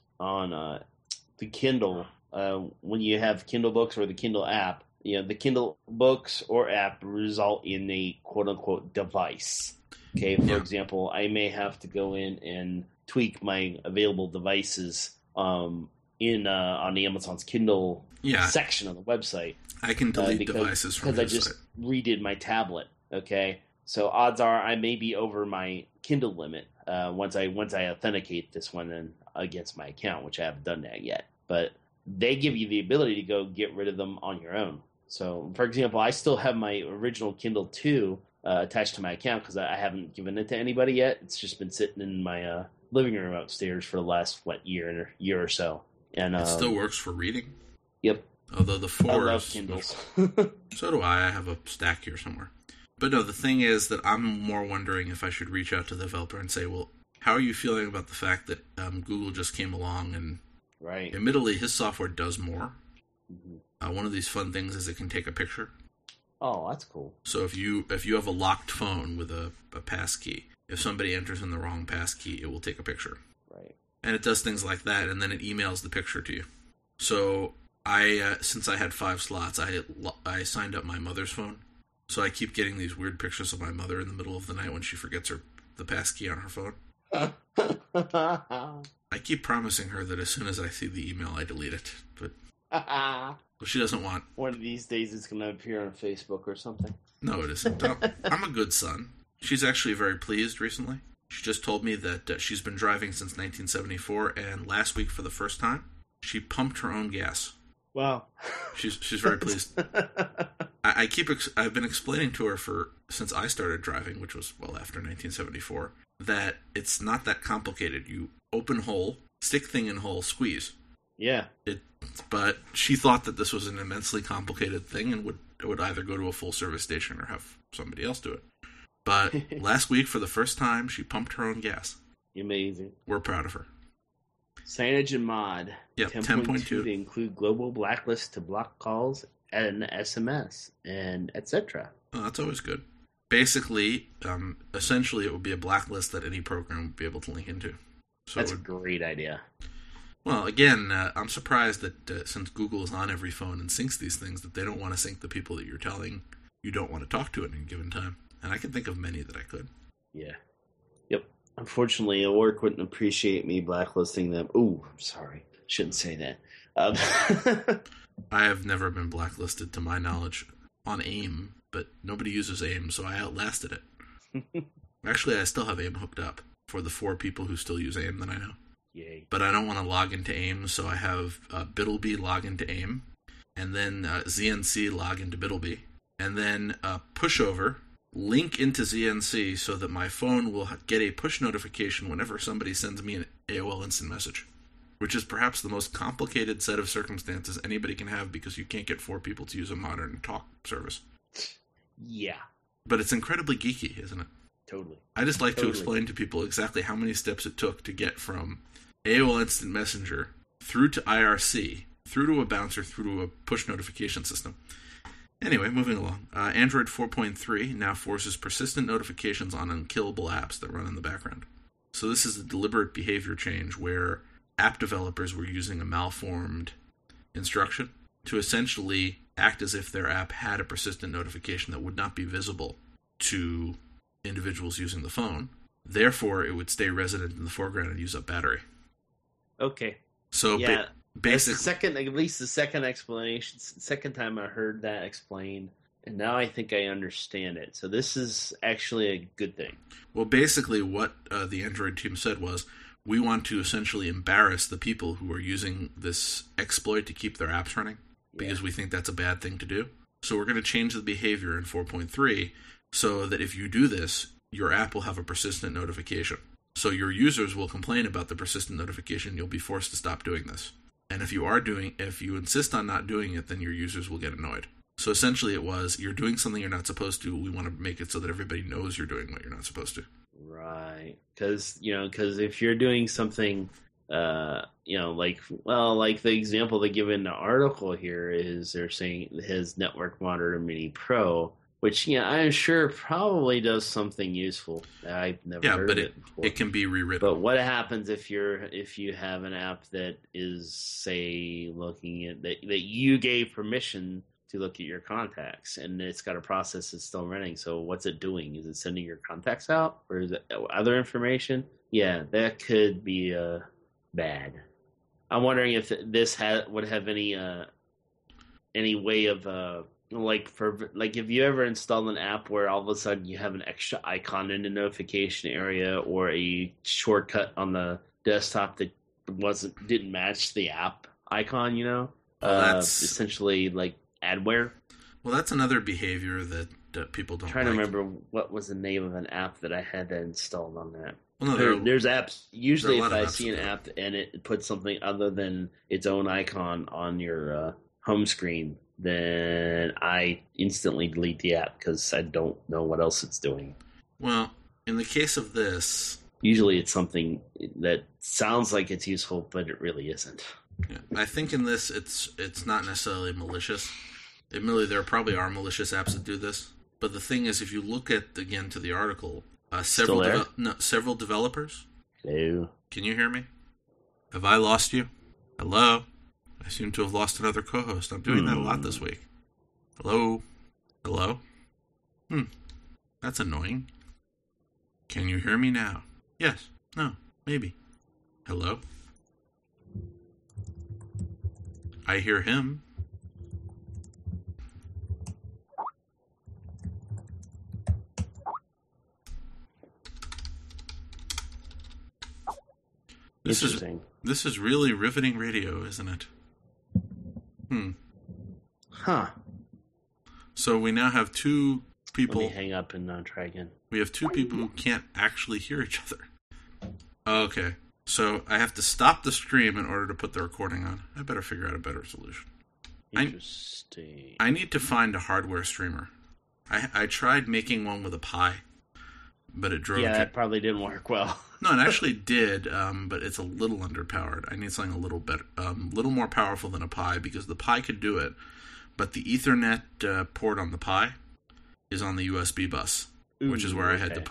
the Kindle, when you have Kindle books or the Kindle app, the Kindle books or app result in a quote-unquote device. Okay, for example, I may have to go in and tweak my available devices on the Amazon's Kindle section on the website. I can delete devices from because I just redid my tablet. Okay, so odds are I may be over my Kindle limit once I authenticate this one and against my account, which I haven't done that yet. But they give you the ability to go get rid of them on your own. So, for example, I still have my original Kindle 2 attached to my account because I haven't given it to anybody yet. It's just been sitting in my living room upstairs for the last year or so. And it still works for reading. Yep. Although the 4 I love Kindles. So do I. I have a stack here somewhere. But no, the thing is that I'm more wondering if I should reach out to the developer and say, well, how are you feeling about the fact that Google just came along and right. Admittedly, his software does more. Mm-hmm. One of these fun things is it can take a picture. Oh, that's cool. So if you have a locked phone with a pass key, if somebody enters in the wrong pass key, it will take a picture. Right. And it does things like that, and then it emails the picture to you. So since I had 5 slots, I signed up my mother's phone. So I keep getting these weird pictures of my mother in the middle of the night when she forgets the pass key on her phone. I keep promising her that as soon as I see the email, I delete it. But she doesn't want... One of these days it's going to appear on Facebook or something. No, it isn't. I'm a good son. She's actually very pleased recently. She just told me that she's been driving since 1974, and last week, for the first time, she pumped her own gas. Wow. She's very pleased. I've been explaining to her since I started driving, which was after 1974, that it's not that complicated. You open hole, stick thing in hole, squeeze. Yeah. But she thought that this was an immensely complicated thing and would either go to a full service station or have somebody else do it. But last week, for the first time, she pumped her own gas. Amazing. We're proud of her. CyanogenMod. Yep, 10.2 to include global blacklist to block calls and SMS and etc. Oh, that's always good. Basically, essentially, it would be a blacklist that any program would be able to link into. So that's a great idea. Well, again, I'm surprised that since Google is on every phone and syncs these things, that they don't want to sync the people that you're telling you don't want to talk to at any given time. And I can think of many that I could. Yeah. Yep. Unfortunately, work wouldn't appreciate me blacklisting them. Ooh, sorry. Shouldn't say that. I have never been blacklisted to my knowledge on AIM, but nobody uses AIM, so I outlasted it. Actually, I still have AIM hooked up for the 4 people who still use AIM that I know. Yay. But I don't want to log into AIM, so I have Bitleby log into AIM, and then ZNC log into Bitleby, and then Pushover link into ZNC so that my phone will get a push notification whenever somebody sends me an AOL Instant Message, which is perhaps the most complicated set of circumstances anybody can have because you can't get 4 people to use a modern talk service. Yeah. But it's incredibly geeky, isn't it? Totally. I just like to explain to people exactly how many steps it took to get from AOL Instant Messenger through to IRC, through to a bouncer, through to a push notification system. Anyway, moving along. Android 4.3 now forces persistent notifications on unkillable apps that run in the background. So this is a deliberate behavior change where app developers were using a malformed instruction to essentially act as if their app had a persistent notification that would not be visible to individuals using the phone. Therefore, it would stay resident in the foreground and use up battery. Okay. So yeah, basically, at least the second explanation, second time I heard that explained, and now I think I understand it. So this is actually a good thing. Well, basically what the Android team said was, we want to essentially embarrass the people who are using this exploit to keep their apps running, because we think that's a bad thing to do. So we're going to change the behavior in 4.3 so that if you do this, your app will have a persistent notification. So your users will complain about the persistent notification. You'll be forced to stop doing this. And if you insist on not doing it, then your users will get annoyed. So essentially it was, you're doing something you're not supposed to. We want to make it so that everybody knows you're doing what you're not supposed to. Right. Because if you're doing something, like the example they give in the article here is they're saying his Network Monitor Mini Pro, which, I'm sure probably does something useful. I've never heard of it before. It can be rewritten. But what happens if you have an app that is, say, looking at that you gave permission to look at your contacts, and it's got a process that's still running? So what's it doing? Is it sending your contacts out, or is it other information? Yeah, that could be bad. I'm wondering if this would have any way of if you ever install an app where all of a sudden you have an extra icon in the notification area or a shortcut on the desktop that didn't match the app icon, that's essentially like adware. Well, that's another behavior that people don't. I'm trying to remember what was the name of an app that I had that installed on that. Well, no, there's apps. Usually, if I see an app and it puts something other than its own icon on your home screen, then I instantly delete the app because I don't know what else it's doing. Well, in the case of this, usually it's something that sounds like it's useful, but it really isn't. Yeah, I think in this, it's not necessarily malicious. Admittedly, there probably are malicious apps that do this. But the thing is, if you look at, again, to the article, several developers. Hello. Can you hear me? Have I lost you? Hello? I seem to have lost another co-host. I'm doing that a lot this week. Hello? Hello? That's annoying. Can you hear me now? Yes. No. Maybe. Hello? I hear him. This is really riveting radio, isn't it? Huh. So we now have 2 people. Let me hang up and try again. We have 2 people who can't actually hear each other. Okay. So I have to stop the stream in order to put the recording on. I better figure out a better solution. Interesting. I need to find a hardware streamer. I tried making one with a Pi, but it drove... Yeah, that probably didn't work well. No, it actually did, but it's a little underpowered. I need something a little better, little more powerful than a Pi, because the Pi could do it, but the Ethernet port on the Pi is on the USB bus, which is where I had to put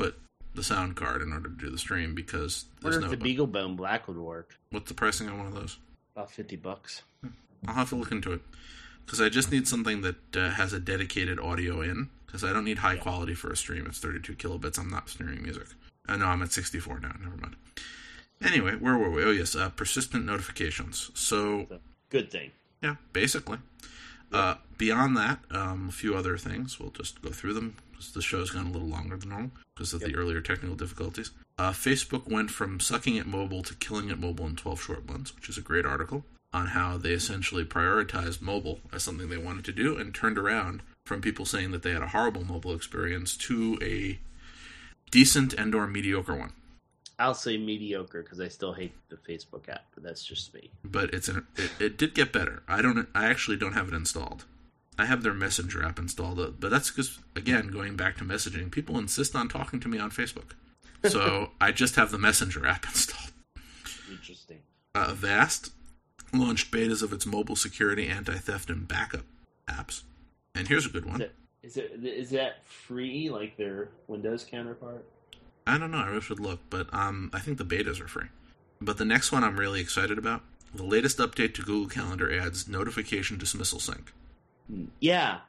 the sound card in order to do the stream because I wonder if the BeagleBone Black would work. What's the pricing on one of those? About $50. I'll have to look into it because I just need something that has a dedicated audio in because I don't need high quality for a stream. It's 32 kilobits. I'm not streaming music. No, I'm at 64 now. Never mind. Anyway, where were we? Oh, yes, persistent notifications. So, good thing. Yeah, basically. Beyond that, a few other things. We'll just go through them because the show's gone a little longer than normal because of the earlier technical difficulties. Facebook went from sucking at mobile to killing at mobile in 12 short months, which is a great article on how they essentially prioritized mobile as something they wanted to do and turned around from people saying that they had a horrible mobile experience to a decent and or mediocre one. I'll say mediocre because I still hate the Facebook app, but that's just me. But it did get better. I actually don't have it installed. I have their Messenger app installed, but that's because, again, going back to messaging, people insist on talking to me on Facebook. So I just have the Messenger app installed. Interesting. Avast launched betas of its mobile security, anti-theft, and backup apps. And here's a good one. Is that free, like their Windows counterpart? I don't know. I really should look, but I think the betas are free. But the next one I'm really excited about. The latest update to Google Calendar adds notification dismissal sync. Yeah.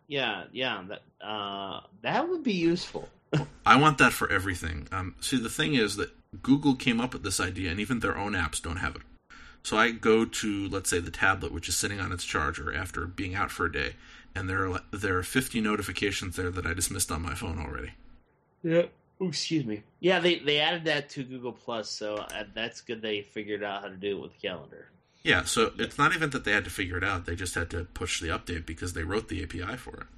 That would be useful. I want that for everything. See, the thing is that Google came up with this idea, and even their own apps don't have it. So I go to, let's say, the tablet, which is sitting on its charger after being out for a day, and there are 50 notifications there that I dismissed on my phone already. Yeah. Oh, excuse me. Yeah, they added that to Google Plus, so that's good. They figured out how to do it with Calendar. Yeah, so it's not even that they had to figure it out; they just had to push the update because they wrote the API for it.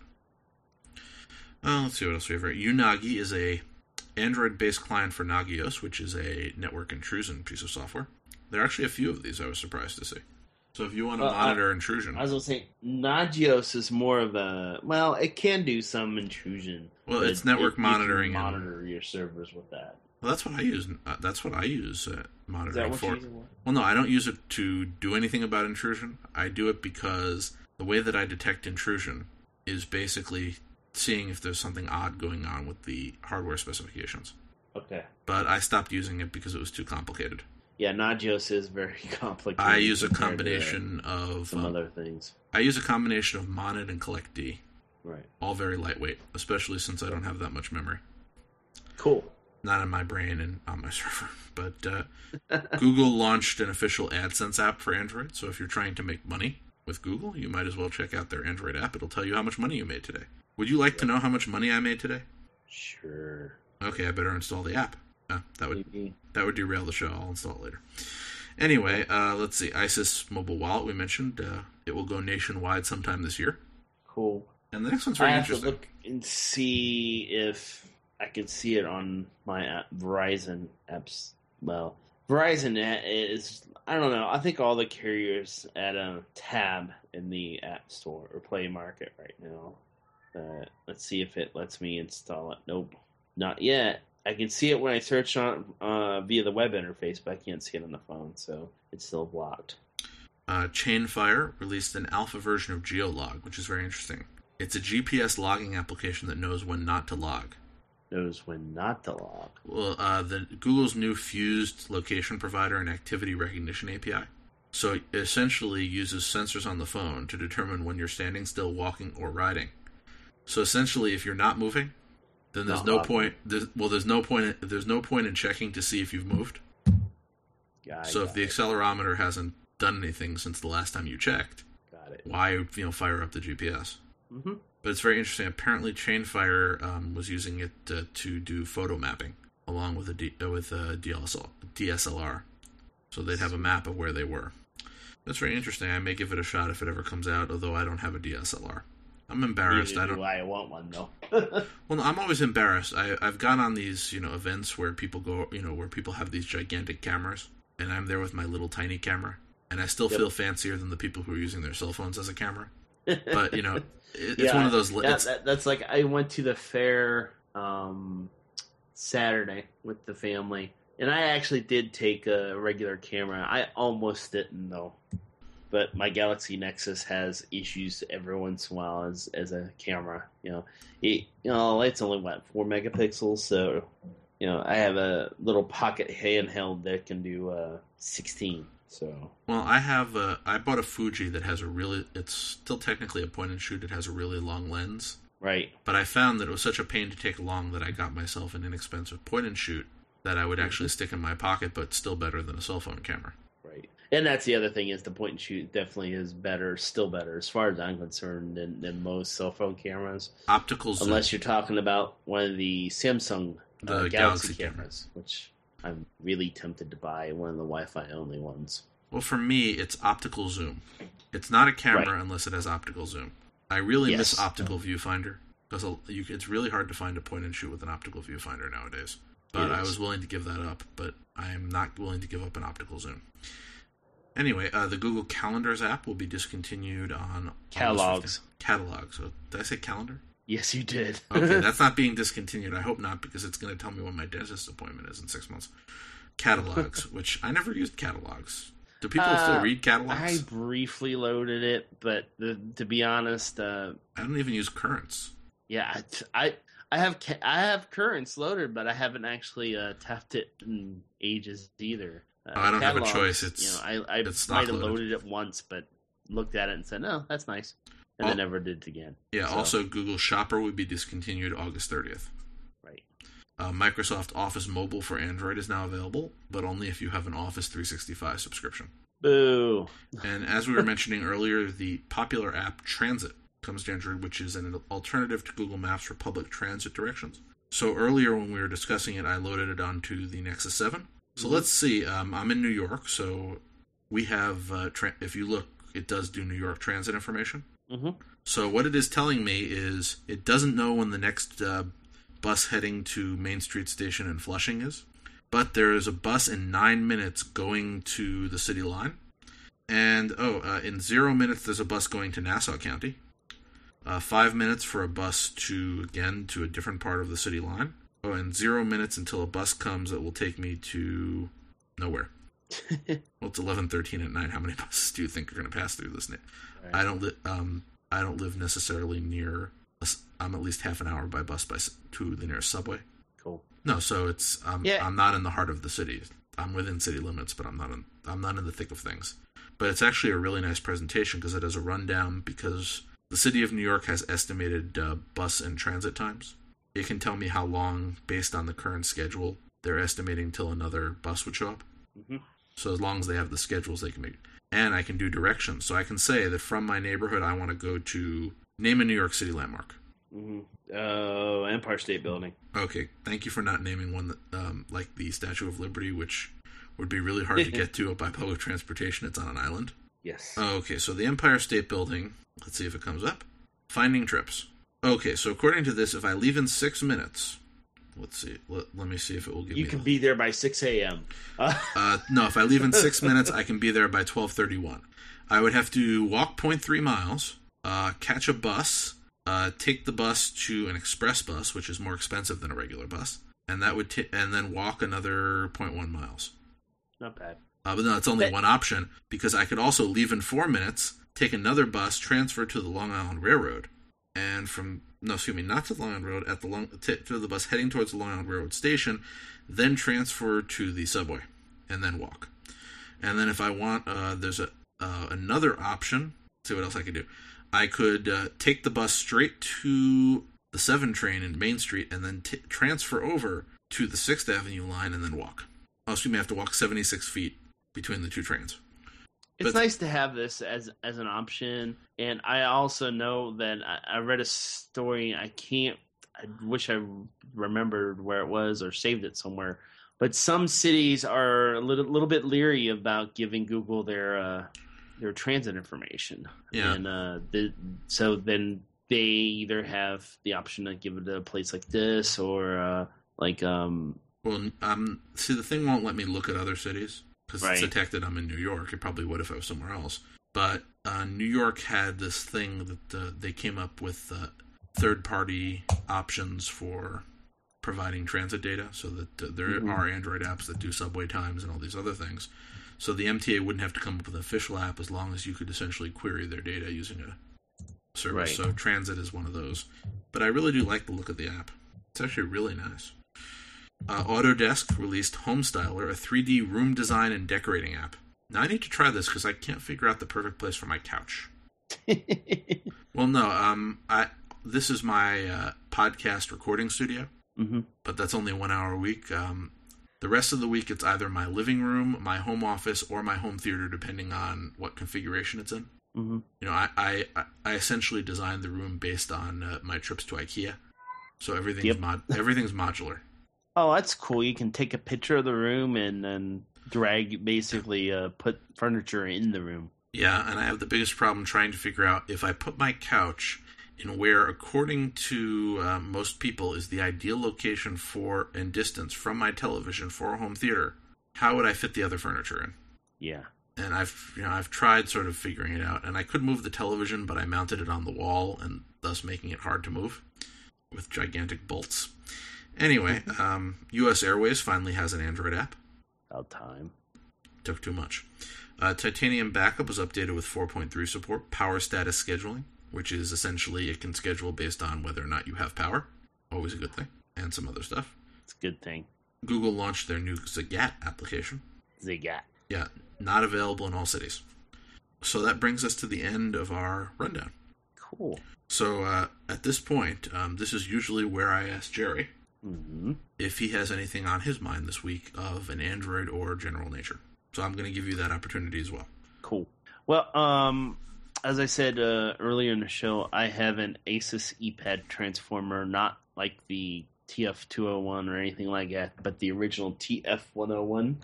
Let's see what else we have here. Unagi is a Android-based client for Nagios, which is a network intrusion piece of software. There are actually a few of these. I was surprised to see. So if you want to monitor intrusion... I was going to say, Nagios is more of a... Well, it can do some intrusion. Well, it's network monitoring. You can monitor your servers with that. Well, that's what I use. That's what I use monitoring for. Is that what you use? Well, no, I don't use it to do anything about intrusion. I do it because the way that I detect intrusion is basically seeing if there's something odd going on with the hardware specifications. Okay. But I stopped using it because it was too complicated. Yeah, Nagios is very complicated. I use a combination of... some other things. I use a combination of Monet and Collect D. Right. All very lightweight, especially since I don't have that much memory. Cool. Not in my brain and on my server. But Google launched an official AdSense app for Android, so if you're trying to make money with Google, you might as well check out their Android app. It'll tell you how much money you made today. Would you like to know how much money I made today? Sure. Okay, I better install the app. That would derail the show. I'll install it later. Anyway, let's see. ISIS mobile wallet we mentioned. It will go nationwide sometime this year. Cool. And the next one's very interesting. I have to look and see if I can see it on my app, Verizon apps. Well, Verizon is, I don't know. I think all the carriers add a tab in the App Store or Play Market right now. Let's see if it lets me install it. Nope, not yet. I can see it when I search on via the web interface, but I can't see it on the phone, so it's still blocked. Chainfire released an alpha version of GeoLog, which is very interesting. It's a GPS logging application that knows when not to log. Knows when not to log. Well, Google's new fused location provider and activity recognition API. So it essentially uses sensors on the phone to determine when you're standing still, walking, or riding. So essentially, if you're not moving, then there's no point. There's no point in checking to see if you've moved. So if the accelerometer hasn't done anything since the last time you checked, why fire up the GPS? Mm-hmm. But it's very interesting. Apparently, Chainfire was using it to do photo mapping along with a DSLR, so they'd have a map of where they were. That's very interesting. I may give it a shot if it ever comes out, although I don't have a DSLR. I'm embarrassed. I want one though. Well, no, I'm always embarrassed. I've gone on these events where people go, where people have these gigantic cameras, and I'm there with my little tiny camera, and I still feel fancier than the people who are using their cell phones as a camera. But it's one of those. That's like I went to the fair Saturday with the family, and I actually did take a regular camera. I almost didn't though. But my Galaxy Nexus has issues every once in a while as a camera. It's only 4 megapixels, so I have a little pocket handheld that can do 16. So Well, I bought a Fuji that has it's still technically a point and shoot. It has a really long lens. right. But I found that it was such a pain to take along that I got myself an inexpensive point and shoot that I would actually stick in my pocket, but still better than a cell phone camera. Right. And that's the other thing is the point and shoot definitely is better, still better, as far as I'm concerned, than most cell phone cameras. Optical zoom. Unless you're talking about one of the Samsung The Galaxy Galaxy cameras, which I'm really tempted to buy one of the Wi-Fi only ones. Well, for me, it's optical zoom. It's not a camera Right. unless it has optical zoom. I really miss Yes. optical viewfinder because it's really hard to find a point and shoot with an optical viewfinder nowadays. But It I is. was willing to give that up, but I am not willing to give up an optical zoom. Anyway, the Google Calendars app will be discontinued on Catalogs. Catalogs. So, did I say calendar? Yes, you did. Okay, that's not being discontinued. I hope not, because it's going to tell me when my dentist appointment is in 6 months. Catalogs, which I never used catalogs. Do people still read catalogs? I briefly loaded it, but to be honest, I don't even use Currents. yeah, I have Currents loaded, but I haven't actually tapped it in ages either. I don't have a Catalogs, choice. It's I it's might have stock loaded. loaded it once, but looked at it and said, "No, that's nice," and then never did it again. Yeah. So, Also, Google Shopper will be discontinued August 30th. right. Microsoft Office Mobile for Android is now available, but only if you have an Office 365 subscription. Boo. And as we were mentioning earlier, the popular app Transit comes to Android, which is an alternative to Google Maps for public transit directions. So earlier when we were discussing it, I loaded it onto the Nexus 7. So let's see. I'm in New York, so we have, if you look, it does do New York Transit information. Mm-hmm. So what it is telling me is it doesn't know when the next bus heading to Main Street Station in Flushing is, but there is a bus in 9 minutes going to the city line. And, in 0 minutes, there's a bus going to Nassau County. 5 minutes for a bus to a different part of the city line. Oh, and 0 minutes until a bus comes that will take me to nowhere. Well, it's 11:13 at night. How many buses do you think are going to pass through this? Right. I don't live necessarily near. I'm at least half an hour by bus to the nearest subway. Cool. No, so it's Yeah. I'm not in the heart of the city. I'm within city limits, but I'm not in the thick of things. But it's actually a really nice presentation because it has a rundown. Because the city of New York has estimated bus and transit times. It can tell me how long, based on the current schedule, they're estimating till another bus would show up. Mm-hmm. So as long as they have the schedules, they can make. And I can do directions. So I can say that from my neighborhood, I want to go to name a New York City landmark. Mm-hmm. Oh, Empire State Building. Okay, thank you for not naming one that, like the Statue of Liberty, which would be really hard to get to by public transportation. It's on an island. Yes. Okay, so the Empire State Building. Let's see if it comes up. Finding trips. Okay, so according to this, if I leave in 6 minutes, let's see. Let me see if it will give me. You can be there by 6 a.m. No, if I leave in 6 minutes, I can be there by 12:31. I would have to walk 0.3 miles, catch a bus, take the bus to an express bus, which is more expensive than a regular bus, and that would and then walk another 0.1 miles. Not bad. But no, it's only one option because I could also leave in 4 minutes, take another bus, transfer to the Long Island Railroad, and not to the Long Island Railroad, to the bus heading towards the Long Island Railroad station, then transfer to the subway, and then walk. And then if I want, there's another option. Let's see what else I could do. I could take the bus straight to the 7 train in Main Street, and then transfer over to the 6th Avenue line, and then walk. Oh, excuse me, I have to walk 76 feet between the 2 trains. It's nice to have this as an option, and I also know that I read a story. I wish I remembered where it was or saved it somewhere. But some cities are a little bit leery about giving Google their transit information. Yeah. And so then they either have the option to give it to a place like this or see, the thing won't let me look at other cities because Right. it's detected I'm in New York. It probably would if I was somewhere else. But New York had this thing that they came up with third-party options for providing transit data, so that there are Android apps that do subway times and all these other things. So the MTA wouldn't have to come up with an official app as long as you could essentially query their data using a service. Right. So Transit is one of those. But I really do like the look of the app. It's actually really nice. Autodesk released Homestyler, a 3D room design and decorating app. Now I need to try this because I can't figure out the perfect place for my couch. Well, no, this is my podcast recording studio, but that's only 1 hour a week. The rest of the week, it's either my living room, my home office, or my home theater, depending on what configuration it's in. You know, I essentially designed the room based on my trips to IKEA, so everything's everything's modular. Oh, that's cool. You can take a picture of the room and then basically put furniture in the room. Yeah, and I have the biggest problem trying to figure out if I put my couch in where, according to most people, is the ideal location for and distance from my television for a home theater. How would I fit the other furniture in? Yeah. And I've tried sort of figuring it out, and I could move the television, but I mounted it on the wall, and thus making it hard to move with gigantic bolts. Anyway, U.S. Airways finally has an Android app. About time. Took too much. Titanium Backup was updated with 4.3 support, power status scheduling, which is essentially it can schedule based on whether or not you have power. Always a good thing. And some other stuff. It's a good thing. Google launched their new Zagat application. Zagat. Yeah, not available in all cities. So that brings us to the end of our rundown. Cool. So at this point, this is usually where I ask Jerry if he has anything on his mind this week of an Android or general nature. So I'm going to give you that opportunity as well. Cool. Well, as I said earlier in the show, I have an Asus ePad transformer, not like the TF201 or anything like that, but the original TF101.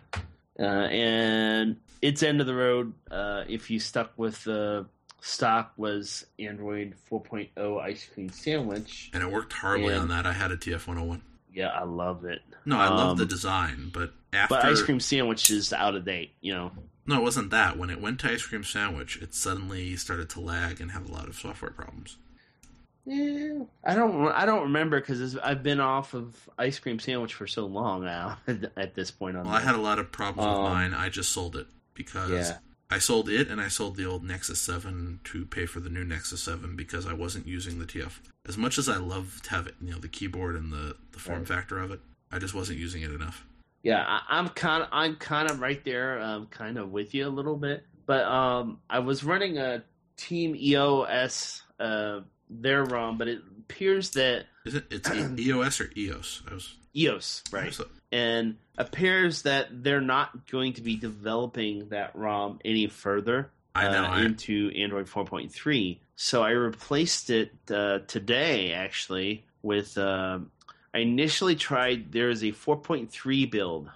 And it's end of the road. If you stuck with stock was Android 4.0 Ice Cream Sandwich. And it worked horribly on that. I had a TF101. Yeah, I love it. No, I love the design, but after... But Ice Cream Sandwich is out of date, you know. No, it wasn't that. When it went to Ice Cream Sandwich, it suddenly started to lag and have a lot of software problems. Yeah, I don't remember because I've been off of Ice Cream Sandwich for so long now at this point. I had a lot of problems with mine. I just sold it because I sold it and I sold the old Nexus 7 to pay for the new Nexus 7 because I wasn't using the TF. As much as I love to have it, you know, the keyboard and the form factor of it, I just wasn't using it enough. Yeah, I'm kind of right there, kind of with you a little bit. But I was running a Team EOS their ROM, but it appears that it's EOS or EOS? EOS, right? And appears that they're not going to be developing that ROM any further into Android 4.3. So I replaced it today, actually, with... I initially tried... There's a 4.3 build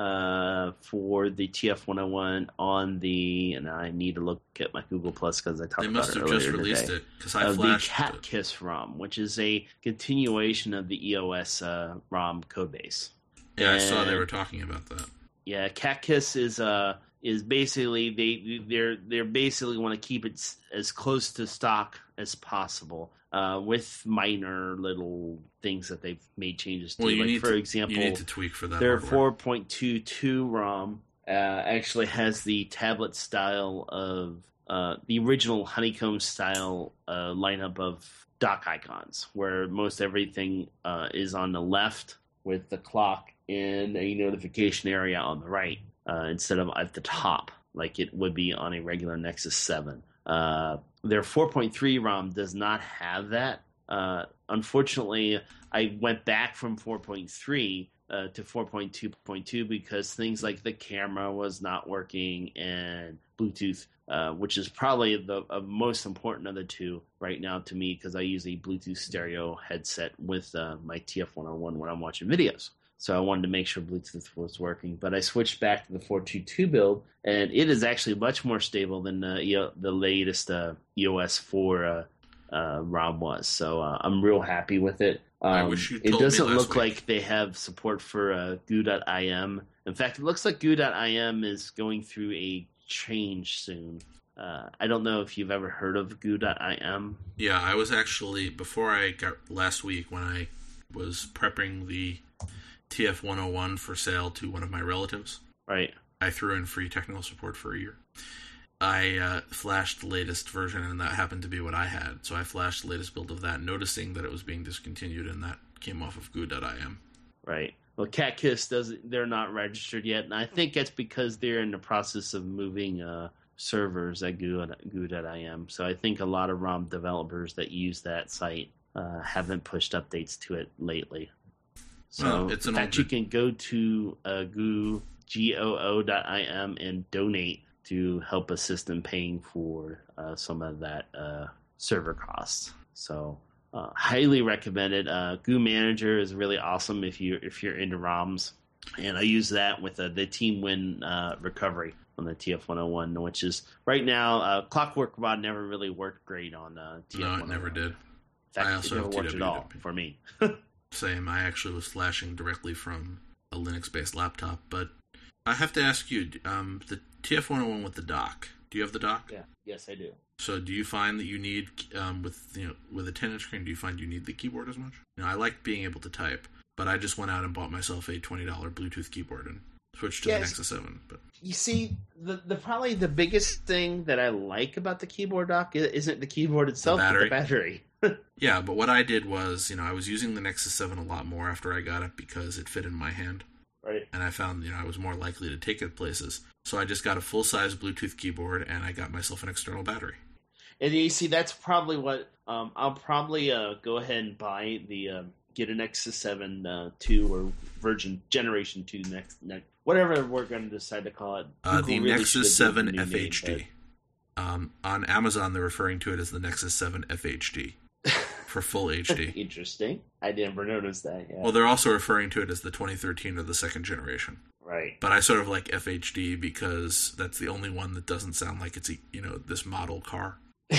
for the TF101 on the... And I need to look at my Google Plus because I talked about it earlier today. They must have just released it because I flashed the Cat Kiss ROM, which is a continuation of the EOS ROM codebase. Yeah, I saw they were talking about that. Yeah, Cat Kiss is basically they're basically want to keep it as close to stock as possible, with minor little things that they've made changes to. Well, for example, you need to tweak for that. Their 4.22 ROM actually has the tablet style of the original Honeycomb style lineup of dock icons, where most everything is on the left with the clock and a notification area on the right, instead of at the top like it would be on a regular Nexus 7. Their 4.3 ROM does not have that. Unfortunately, I went back from 4.3 to 4.2.2 because things like the camera was not working and Bluetooth, which is probably the most important of the two right now to me because I use a Bluetooth stereo headset with my TF101 when I'm watching videos. So I wanted to make sure Bluetooth was working. But I switched back to the 4.2.2 build, and it is actually much more stable than the layest EOS 4 ROM was. So I'm real happy with it. I wish you told it doesn't me last look week. like they have support for Goo.im. In fact, it looks like Goo.im is going through a change soon. I don't know if you've ever heard of Goo.im. Yeah, I was actually, before I got last week, when I was prepping the TF101 for sale to one of my relatives, right? I threw in free technical support for a year. I flashed the latest version, and that happened to be what I had. So I flashed the latest build of that, noticing that it was being discontinued, and that came off of Goo.im. Right. Well, CatKiss doesn't. They're not registered yet, and I think that's because they're in the process of moving servers at Goo.im. So I think a lot of ROM developers that use that site haven't pushed updates to it lately. So it's you can go to Goo.im and donate to help assist in paying for some of that server costs. So highly recommended. Goo Manager is really awesome if you're into ROMs, and I use that with the TeamWin recovery on the TF-101, which is right now Clockwork Mod never really worked great on TF-101. No, it never did. In fact, I also it never worked at all for me. Same. I actually was flashing directly from a Linux-based laptop, but I have to ask you, the TF-101 with the dock. Do you have the dock? Yeah. Yes, I do. So, do you find that you need with a 10-inch screen? Do you find you need the keyboard as much? I like being able to type, but I just went out and bought myself a $20 Bluetooth keyboard and switched to the Nexus 7. But you see, the probably the biggest thing that I like about the keyboard dock isn't the keyboard itself, but the battery. Yeah, but what I did was, I was using the Nexus 7 a lot more after I got it because it fit in my hand. Right. And I found, I was more likely to take it places. So I just got a full-size Bluetooth keyboard, and I got myself an external battery. And you see, that's probably what I'll probably go ahead and buy get a Nexus 7 2 or version Generation 2 next whatever we're going to decide to call it. The Nexus 7 FHD. On Amazon, they're referring to it as the Nexus 7 FHD for full HD. Interesting. I never noticed that. Yeah. Well, they're also referring to it as the 2013 or the second generation. Right. But I sort of like FHD because that's the only one that doesn't sound like it's this model car.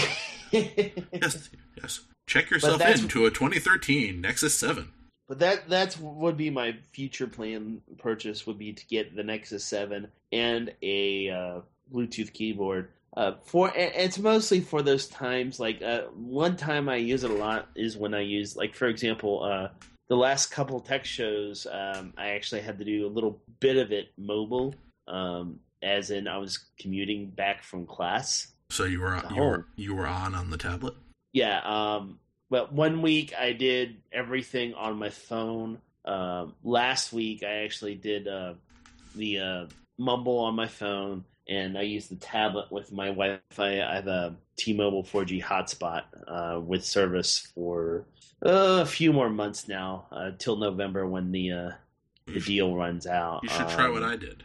Yes. Check yourself into a 2013 Nexus 7. But that's would be my future plan purchase would be to get the Nexus 7 and a Bluetooth keyboard. It's mostly for those times. Like one time I use it a lot is when I use, like, for example, the last couple tech shows, I actually had to do a little bit of it mobile, as in I was commuting back from class. So you were on the tablet? Yeah. But 1 week I did everything on my phone. Last week I actually did the Mumble on my phone, and I used the tablet with my Wi-Fi. I have a T-Mobile 4G hotspot with service for a few more months now, till November when the deal runs out. You should try what I did.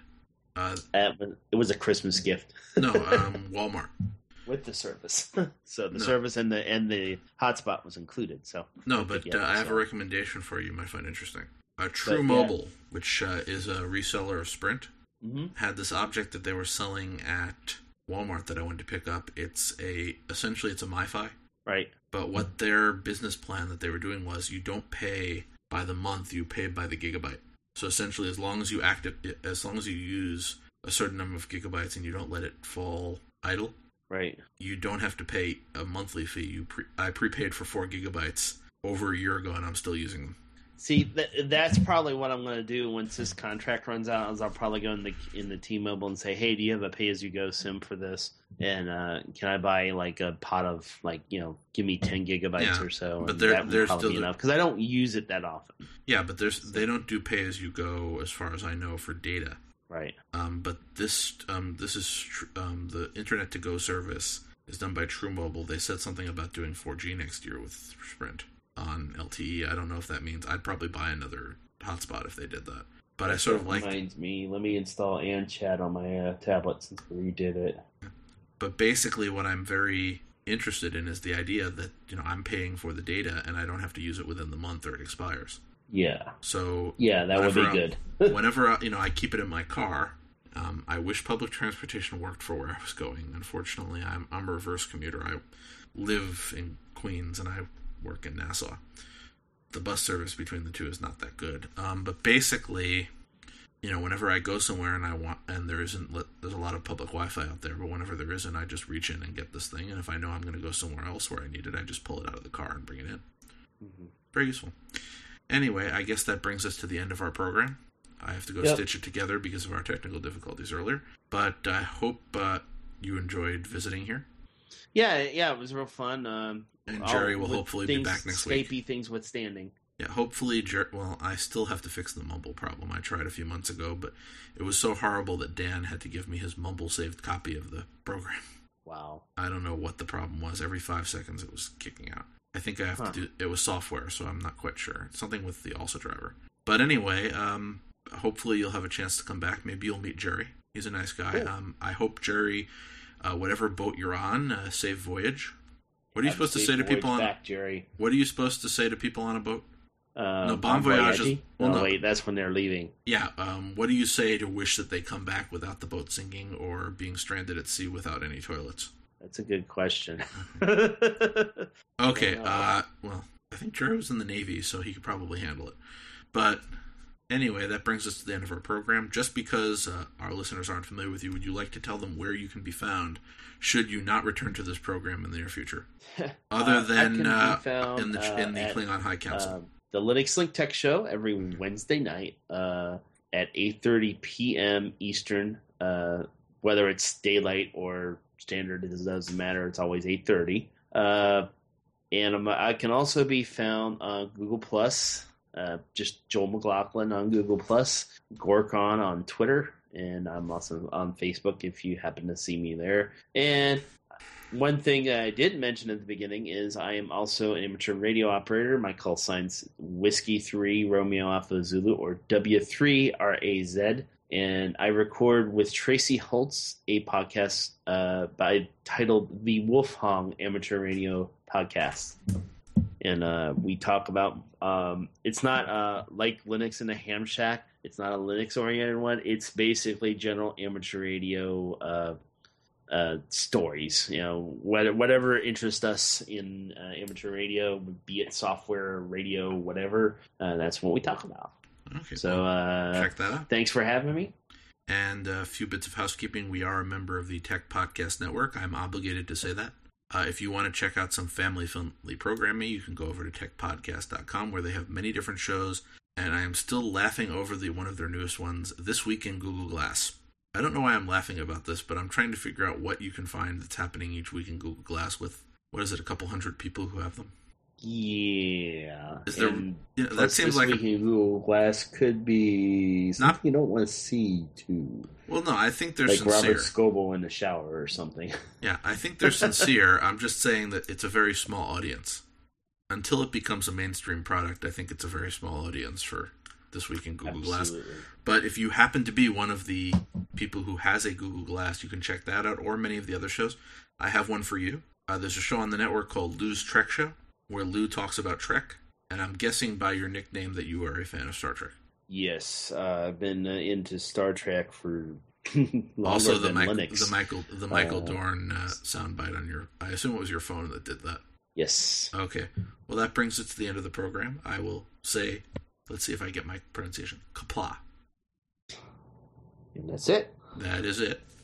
It was a Christmas gift. No, Walmart. With the service. So the service and the hotspot was included. So no, but I have a recommendation for you might find interesting. True Mobile, which is a reseller of Sprint, had this object that they were selling at Walmart that I went to pick up. Essentially it's a MiFi. Right. But what their business plan that they were doing was you don't pay by the month, you pay by the gigabyte. So essentially as long as you use a certain number of gigabytes and you don't let it fall idle, right, you don't have to pay a monthly fee. I prepaid for 4 gigabytes over a year ago, and I'm still using them. See, that's probably what I'm going to do once this contract runs out. Is I'll probably go in the T-Mobile and say, "Hey, do you have a pay-as-you-go SIM for this? And can I buy like a pot of give me 10 gigabytes or so?" But that there's probably still enough because I don't use it that often. Yeah, but they don't do pay-as-you-go as far as I know for data. Right. But this is the Internet to Go service is done by True Mobile. They said something about doing 4G next year with Sprint on LTE. I don't know if that means I'd probably buy another hotspot if they did that. But I sort of like. Reminds me. Let me install ANChat on my tablet since we did it. But basically, what I'm very interested in is the idea that I'm paying for the data and I don't have to use it within the month or it expires. Yeah. So that would be good. Whenever I keep it in my car, I wish public transportation worked for where I was going. Unfortunately, I'm a reverse commuter. I live in Queens and I work in Nassau. The bus service between the two is not that good. But basically, whenever I go somewhere and there's a lot of public Wi-Fi out there, but whenever there isn't, I just reach in and get this thing. And if I know I'm going to go somewhere else where I need it, I just pull it out of the car and bring it in. Mm-hmm. Very useful. Anyway, I guess that brings us to the end of our program. I have to go stitch it together because of our technical difficulties earlier. But I hope you enjoyed visiting here. Yeah, it was real fun. And Jerry will hopefully be back next week. Skypey things withstanding. Yeah, hopefully, well, I still have to fix the mumble problem. I tried a few months ago, but it was so horrible that Dan had to give me his mumble saved copy of the program. Wow. I don't know what the problem was. Every 5 seconds it was kicking out. I think I have to do it was software, so I'm not quite sure. Something with the ALSA driver. But anyway, hopefully you'll have a chance to come back. Maybe you'll meet Jerry. He's a nice guy. Cool. I hope Jerry, whatever boat you're on, safe voyage. What are you supposed to say to people on back, Jerry? What are you supposed to say to people on a boat? No, bon voyage is... Well, wait, that's when they're leaving. Yeah, what do you say to wish that they come back without the boat sinking or being stranded at sea without any toilets? That's a good question. Okay, well, I think Jerry was in the Navy, so he could probably handle it. But anyway, that brings us to the end of our program. Just because our listeners aren't familiar with you, would you like to tell them where you can be found should you not return to this program in the near future? Other than in the Klingon High Council. The Linux Link Tech Show every Wednesday night at 8:30 p.m. Eastern. Whether it's daylight or standard, it doesn't matter. It's always 8:30. And I can also be found on Google Plus. Just Joel McLaughlin on Google Plus, Gorkon on Twitter, and I'm also on Facebook if you happen to see me there. And one thing I didn't mention at the beginning is I am also an amateur radio operator. My call sign's Whiskey 3 Romeo Alpha Zulu, or W3RAZ. And I record with Tracy Holtz a podcast titled The Wolf Hong Amateur Radio Podcast. And we talk about, it's not like Linux in a Ham Shack. It's not a Linux-oriented one. It's basically general amateur radio stories. You know, whatever interests us in amateur radio, be it software, radio, whatever, that's what we talk about. Okay, so check that out. Thanks for having me. And a few bits of housekeeping. We are a member of the Tech Podcast Network. I'm obligated to say that. If you want to check out some family-friendly programming, you can go over to techpodcast.com, where they have many different shows. And I am still laughing over one of their newest ones, This Week in Google Glass. I don't know why I'm laughing about this, but I'm trying to figure out what you can find that's happening each week in Google Glass with, what is it, a couple hundred people who have them? Yeah. Is there, that seems like Google Glass could be something you don't want to see too. Well, no, I think they're like sincere. Robert Scoble in the shower or something. Yeah, I think they're sincere. I'm just saying that it's a very small audience. Until it becomes a mainstream product, I think it's a very small audience for This Week in Google Glass. But if you happen to be one of the people who has a Google Glass, you can check that out, or many of the other shows. I have one for you. There's a show on the network called Lou's Trek Show, where Lou talks about Trek, and I'm guessing by your nickname that you are a fan of Star Trek. Yes, I've been into Star Trek for also the Michael Dorn soundbite on your. I assume it was your phone that did that. Yes. Okay. Well, that brings us to the end of the program. I will say, let's see if I get my pronunciation. Qapla'. And that's it. That is it.